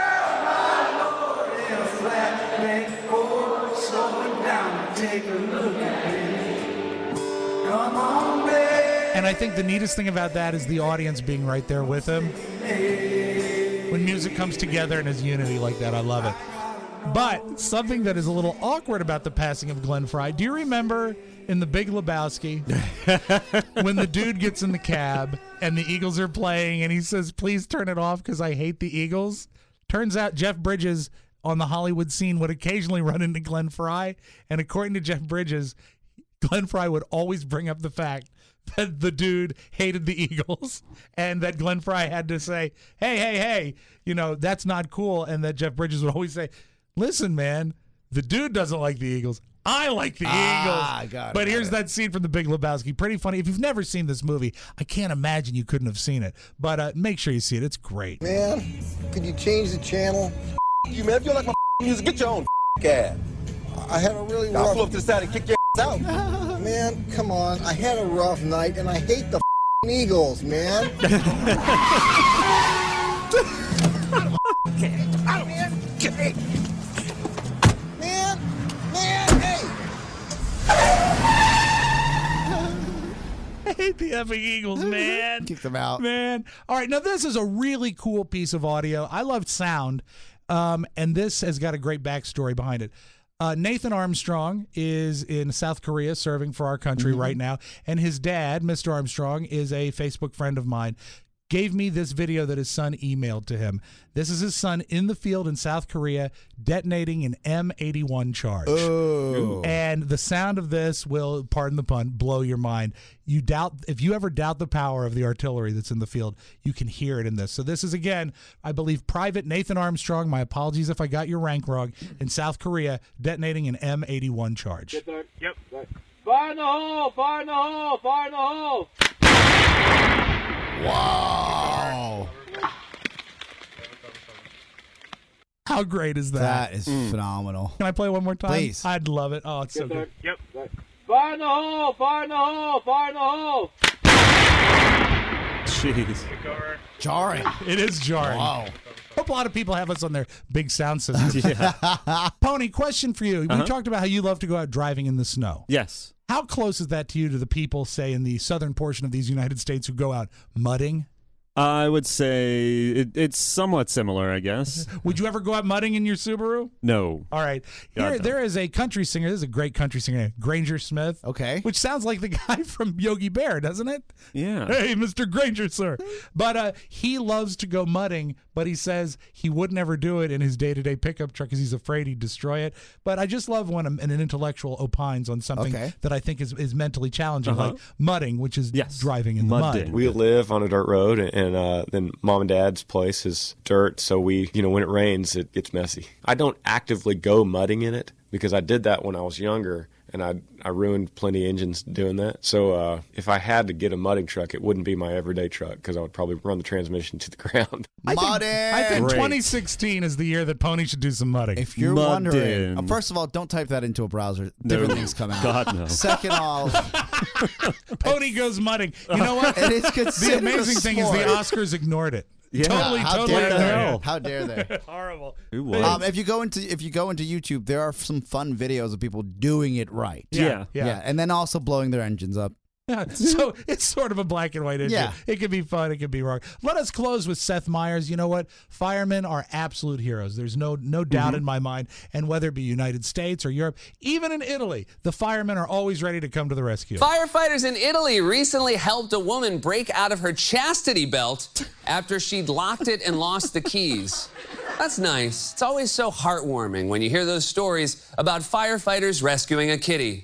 Speaker 3: And I think the neatest thing about that is the audience being right there with him. When music comes together and is unity like that, I love it. But something that is a little awkward about the passing of Glenn Frey. Do you remember in The Big Lebowski when the dude gets in the cab and the Eagles are playing and he says, please turn it off because I hate the Eagles? Turns out Jeff Bridges on the Hollywood scene would occasionally run into Glenn Frey. And according to Jeff Bridges, Glenn Frey would always bring up the fact that the dude hated the Eagles and that Glenn Frey had to say, hey, hey, hey, you know, that's not cool. And that Jeff Bridges would always say, listen, man, the dude doesn't like the Eagles. I like the
Speaker 4: Ah,
Speaker 3: Eagles.
Speaker 4: got it,
Speaker 3: but
Speaker 4: got
Speaker 3: here's
Speaker 4: it.
Speaker 3: that scene from The Big Lebowski. Pretty funny. If you've never seen this movie, I can't imagine you couldn't have seen it. But uh, make sure you see it. It's great.
Speaker 22: Man, could you change the channel? You man, if you don't like my music, get your own ass. I had a really rough... I'll pull up to the side and kick your ass out. Man, come on. I had a rough night, and I hate the Eagles, man. Okay, out, man. Okay. Man, man, hey.
Speaker 3: I hate the the effing Eagles, man.
Speaker 4: Kick them out.
Speaker 3: Man. All right, now this is a really cool piece of audio. I love sound, um, and this has got a great backstory behind it. Uh, Nathan Armstrong is in South Korea serving for our country
Speaker 4: Mm-hmm.
Speaker 3: right now, and his dad, Mister Armstrong, is a Facebook friend of mine. Gave me this video that his son emailed to him. This is his son in the field in South Korea detonating an M eighty-one charge.
Speaker 4: Oh.
Speaker 3: And the sound of this will, pardon the pun, blow your mind. You doubt, if you ever doubt the power of the artillery that's in the field, you can hear it in this. So this is, again, I believe, Private Nathan Armstrong, my apologies if I got your rank wrong, in South Korea detonating an M eighty-one charge.
Speaker 7: Yep. Fire in the hole! Fire in the hole! Fire in the hole!
Speaker 4: Wow.
Speaker 3: How great is that?
Speaker 4: That is phenomenal.
Speaker 3: Can I play one more time?
Speaker 4: Please.
Speaker 3: I'd love it. Oh, it's so good.
Speaker 7: Yep. Fire in the hole! Fire in the hole! Fire in the hole!
Speaker 6: Jeez.
Speaker 4: Jarring.
Speaker 3: It is jarring.
Speaker 4: Wow.
Speaker 3: Hope a lot of people have us on their big sound systems.
Speaker 6: Yeah.
Speaker 3: Pony, question for you.
Speaker 6: Uh-huh.
Speaker 3: We talked about how you love to go out driving in the snow.
Speaker 6: Yes.
Speaker 3: How close is that to you, to the people, say, in the southern portion of these United States who go out mudding?
Speaker 6: I would say it, it's somewhat similar, I guess.
Speaker 3: Would you ever go out mudding in your Subaru?
Speaker 6: No.
Speaker 3: All right.
Speaker 6: God,
Speaker 3: Here,
Speaker 6: no.
Speaker 3: there is a country singer. This is a great country singer, Granger Smith.
Speaker 4: Okay.
Speaker 3: Which sounds like the guy from Yogi Bear, doesn't it?
Speaker 6: Yeah.
Speaker 3: Hey, Mister Granger, sir. But uh, he loves to go mudding, but he says he would never do it in his day-to-day pickup truck because he's afraid he'd destroy it. But I just love when an intellectual opines on something
Speaker 4: Okay.
Speaker 3: that I think is, is mentally challenging,
Speaker 6: Uh-huh.
Speaker 3: like mudding, which is
Speaker 6: Yes.
Speaker 3: driving in the
Speaker 6: Mudding.
Speaker 3: mud.
Speaker 8: We live on a dirt road, and uh, then mom and dad's place is dirt, so we, you know, when it rains, it gets messy. I don't actively go mudding in it because I did that when I was younger, and I I ruined plenty of engines doing that. So uh, if I had to get a mudding truck, it wouldn't be my everyday truck because I would probably run the transmission to the ground.
Speaker 3: I think,
Speaker 4: Mudding.
Speaker 3: I think
Speaker 6: Great.
Speaker 3: twenty sixteen is the year that Pony should do some mudding.
Speaker 4: If you're
Speaker 6: Mudding.
Speaker 4: wondering, uh, first of all, don't type that into a browser. Different
Speaker 6: No.
Speaker 4: things come out.
Speaker 6: God, no.
Speaker 4: Second of all,
Speaker 3: Pony goes mudding. You know what?
Speaker 4: it is
Speaker 3: The
Speaker 4: considered
Speaker 3: amazing
Speaker 4: a
Speaker 3: thing is
Speaker 4: sport.
Speaker 3: the Oscars ignored it.
Speaker 6: Yeah.
Speaker 3: Totally,
Speaker 4: How
Speaker 3: totally
Speaker 4: dare
Speaker 3: ignored
Speaker 4: they?
Speaker 3: it.
Speaker 4: How dare they?
Speaker 3: Horrible.
Speaker 6: Who was?
Speaker 4: Um, if you go into if you go into YouTube, there are some fun videos of people doing it right.
Speaker 6: Yeah.
Speaker 3: Yeah.
Speaker 4: and then also blowing their engines up.
Speaker 3: Yeah, so it's sort of a black and white issue.
Speaker 4: Yeah.
Speaker 3: It could be fun, it could be wrong. Let us close with Seth Meyers. You know what? Firemen are absolute heroes. There's no no doubt in my mind. And whether it be United States or Europe, even in Italy, the firemen are always ready to come to the rescue.
Speaker 23: Firefighters in Italy recently helped a woman break out of her chastity belt after she'd locked it and lost the keys. That's nice. It's always so heartwarming when you hear those stories about firefighters rescuing a kitty.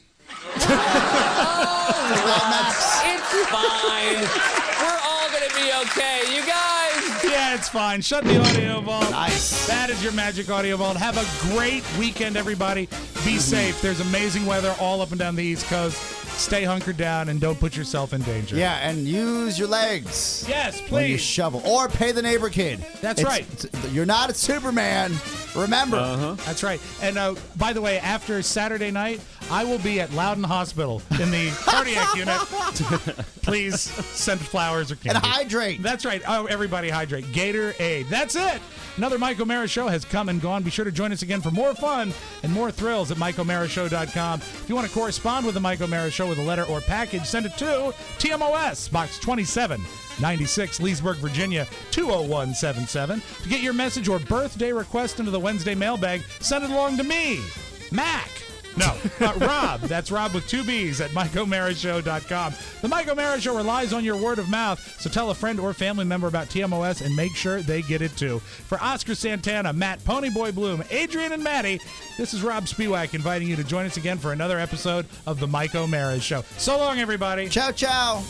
Speaker 23: It's fine. We're all going to be okay. You guys.
Speaker 3: Yeah, it's fine. Shut the audio vault.
Speaker 4: Nice.
Speaker 3: That is your magic audio vault. Have a great weekend, everybody. Be safe. There's amazing weather all up and down the East Coast. Stay hunkered down and don't put yourself in danger.
Speaker 4: Yeah, and use your legs.
Speaker 3: Yes,
Speaker 4: When you
Speaker 3: please.
Speaker 4: shovel. Or pay the neighbor kid.
Speaker 3: That's
Speaker 4: It's-
Speaker 3: right.
Speaker 4: it's- you're not a Superman. Remember.
Speaker 6: Uh-huh.
Speaker 3: That's right. And uh, by the way, after Saturday night, I will be at Loudon Hospital in the cardiac unit. Please send flowers or candy.
Speaker 4: And hydrate.
Speaker 3: That's right. Oh, everybody hydrate. Gatorade. That's it. Another Mike O'Mara show has come and gone. Be sure to join us again for more fun and more thrills at Mike O'Mara Show dot com. If you want to correspond with the Mike O'Mara Show with a letter or package, send it to T M O S, Box twenty-seven ninety-six, Leesburg, Virginia, two oh one seven seven. To get your message or birthday request into the Wednesday mailbag, send it along to me, Mac. No, uh, Rob. That's Rob with two B's at Mike O'Mara Show dot com. The Mike O'Mara Show relies on your word of mouth, so tell a friend or family member about T M O S and make sure they get it too. For Oscar Santana, Matt Ponyboy Bloom, Adrian, and Maddie, this is Rob Spiewak inviting you to join us again for another episode of The Mike O'Mara Show. So long, everybody.
Speaker 4: Ciao, ciao.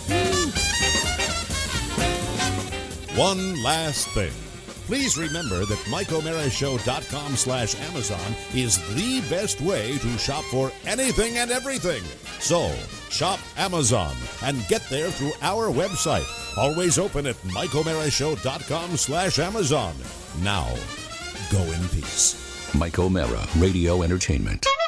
Speaker 2: One last thing. Please remember that Mike O'Mara Show dot com slash Amazon is the best way to shop for anything and everything. So, shop Amazon and get there through our website. Always open at Mike O'Mara Show dot com slash Amazon. Now, go in peace.
Speaker 1: Mike O'Mara Radio Entertainment.